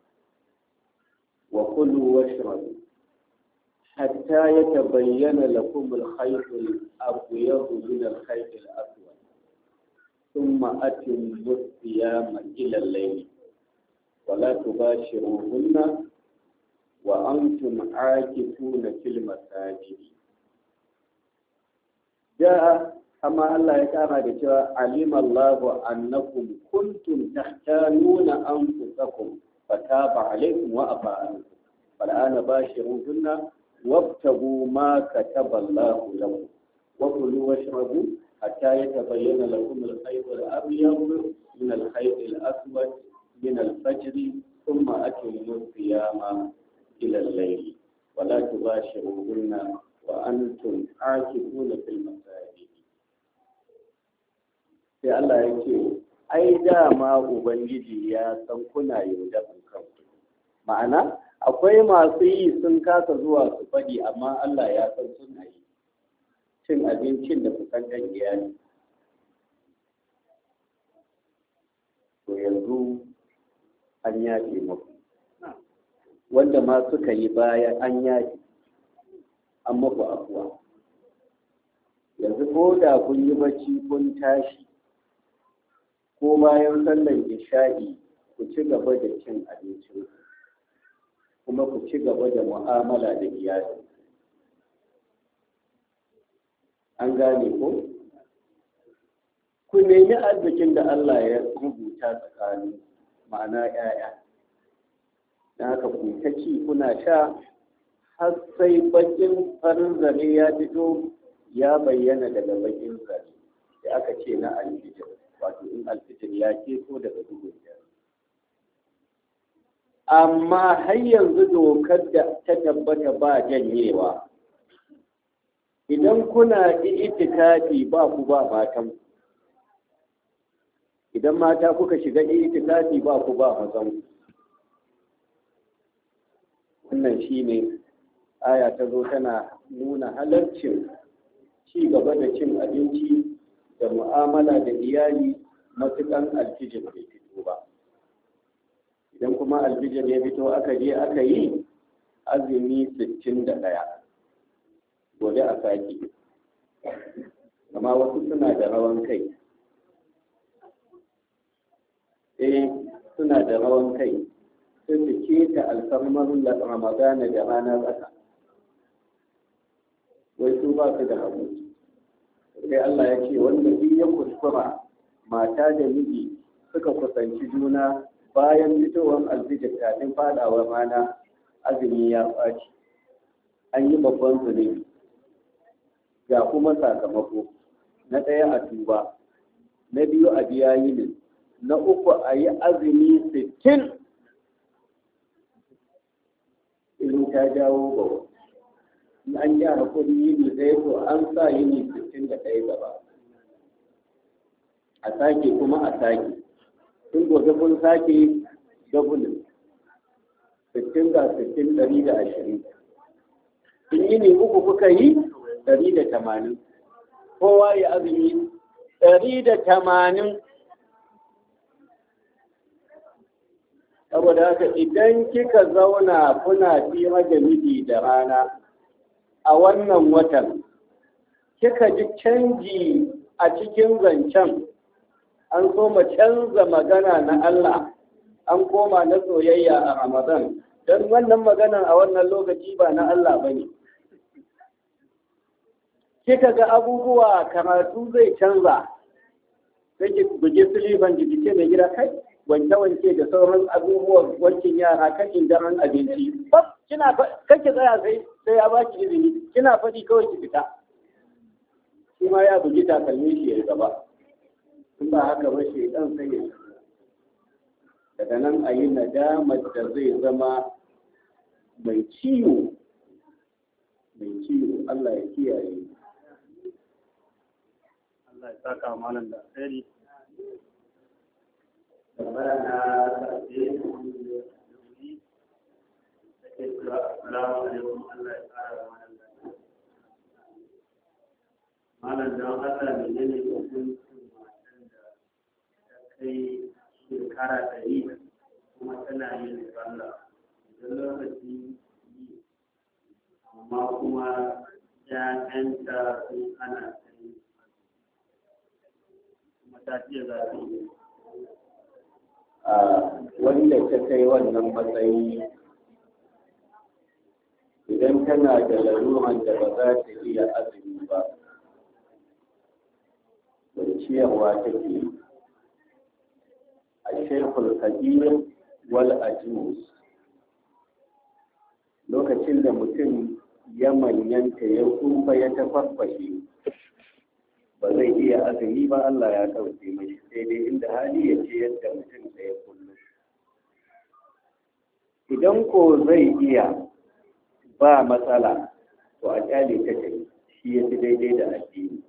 wa kulu wa shirabu hatta ya tabayyana lakum al-khaytul abyadu min al-khaytil aswad ثم أتموا الصيام إلى الليل ولا تباشروهن وأنتم عاكفون في المساجد. جاء أما الله يتعالى علم الله أنكم كنتم تختانون أنفسكم فتاب عليكم وعفى عنكم فالآن باشروهن وابتغوا ما كتب الله لكم وكلوا واشربوا حتى يتبين لكم الخيط الأبيض من الخيط الأسود من الفجر ثم أتموا الصيام إلى الليل ولا تباشروهن وأنتم عاكفون في المساجد. sai Allah ya ce ai dama Ubangiji ya san kuna yaudarar kanku, ma'ana akwai masu yi sun kasa zuwa su faɗi amma Allah ya san suna yi cin abincin da kusantar iyali. To yanzu an yafe maku wanda ma suka yi baya an yafe an maku afuwa. Yanzu ko da kun yi bacci kun tashi ko bayan sallar isha'i ku ci gaba da cin abincin kuma ku ci gaba da mu'amala da iyali. An gane ko? Ku nemi arzikin da Allah ya rubuta tsakanin ma'ana ‘ya'ya. Da haka ku ta ci kuna sha har sai bakin farin zare ya fito ya bayyana daga bakin zare. Da aka ce na alfitir, wato in alfitir ya keto daga duhun dare. Amma har yanzu dokar da ta tabbata ba janyewa. idan kuna itikafi ba ku ba matan, idan mata kuka shiga itikafi ba ku ba mazan. Wannan shine aya ta zo tana nuna halarcin ci gaba da cin abinci da mu'amala da iyali matukan alfijir bai fito ba. Idan kuma alfijir ya fito aka je aka yi azumi 61, gobe a sake. Amma wasu suna da rawan kai, suna da rawan kai sai su keta alfarmar ramadana da ranar tsaka, wai su ba su da hagu. Sai Allah ya ce wanda duk ya kuskura mata da miji suka kusanci juna bayan fitowar alfijir kafin fadawar rana, azumi ya ɓaci, an yi babban zunubi. Ga kuma sakamako, na ɗaya a tuba, na biyu a biya yini, na uku a yi azumi 60 in ta jawo ba. In an yi hakuri yini ɗaya to an sa yini 61 gaba, a sake kuma a sake. Sun gobe kun sake dabulin 60 ga 60 120. In yini uku kuka yi 180, kowa ya azumi 180. Saboda haka idan kika zauna kuna fira da miji da rana a wannan watan, kika ji canji a cikin zancen, an soma canza magana na Allah, an koma na soyayya a Ramadan, don wannan maganan a wannan lokaci ba na Allah ba ne. Kika ga abubuwa karatu zai canza, sai ki bugi silifan jiki mai gida kai wanke-wanke da sauran abubuwan wankin yara kan indaran abinci. Kina kake tsaya sai ya baki izini, kina faɗi kawai ki fita. Shi ma ya bugi takalmi shi ya gaba. In ba haka ba shi dan sai ya daga nan a yi nadamar da zai zama mai ciwo. Allah ya kiyaye. Allah ya saka malam da alheri. Malam don Allah ne ne hukuncin matan da ta kai shekara 100 kuma tana yin sallah idan lokaci yi, amma kuma ‘ya'yanta sun ana sai kuma ta ce za su yi. Wanda ta kai wannan matsayi, idan tana da laluran da ba za ta iya azumi ba, ciyarwa take a shekul kabir wal ajus. Lokacin da mutum ya manyanta ya tsufa ya tafarfashe, ba zai iya azumi ba, Allah ya ɗauke mai, sai dai inda hali ya ce yadda mutum da ya kullum. Idan ko zai iya ba matsala, to a kyale ta tafi, shi ya fi daidai da addini.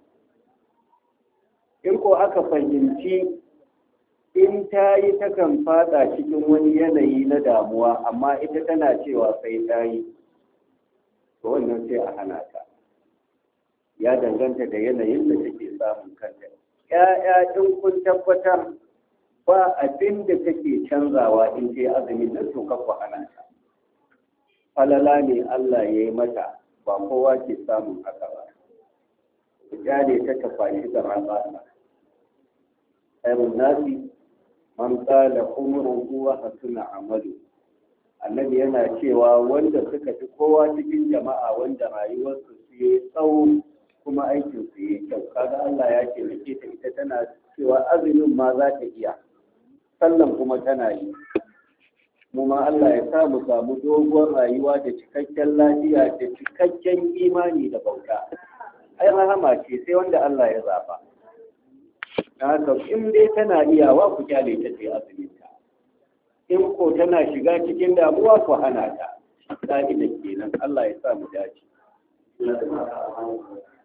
In ko aka fahimci in ta yi takan fada cikin wani yanayi na damuwa, amma ita tana cewa sai ta yi, to wannan sai a hana ta. Ya danganta da yanayin da take samun kanta. ‘Ya'ya in kun tabbatar ba abin da take canzawa in ta azumin nan, to kafa hana ta. Falala ne Allah ya yi mata, ba kowa ke samun haka ba. Ku jale ta tafashi da rana. Ayyun nasi man qala umruhu wa hasuna amalu. Annabi yana cewa wanda suka fi kowa cikin jama'a wanda rayuwarsu su yi tsawo kuma aikin su yi kyau. Kaga Allah ya ce nake ta ita tana cewa azumin ma za ta iya, sallan kuma tana yi. Mu ma Allah ya sa mu samu doguwar rayuwa da cikakken lafiya da cikakken imani da bauta. Ai rahama ce sai wanda Allah ya zaba. Haka in dai tana iyawa ku kyale ta sai azuminta, in ko tana shiga cikin damuwa ku hana ta. Ka'ida kenan. Allah ya sa mu dace.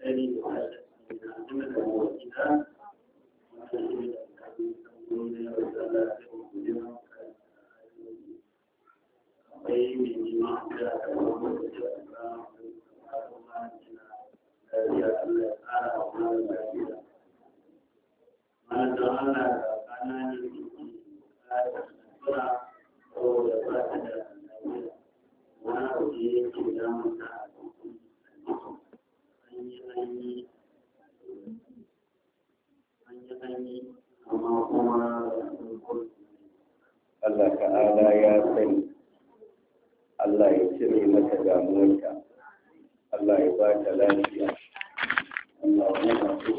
alkhairi da tashi da aljanna da wakila wanda shi ne da kafin tambayoyi da yau da Allah sai mu gode maka akwai mai nima da aka kawo da shi a kan kuma ina da Allah ya tsara wa mana lafiya mana da Allah da kana ne da tsara ko da ba ta da lafiya wani abu da yake da mata amma kuma Allah ta'ala ya sani, Allah ya cire mata damuwarta, Allah ya ba ta lafiya, Allah ya ba ta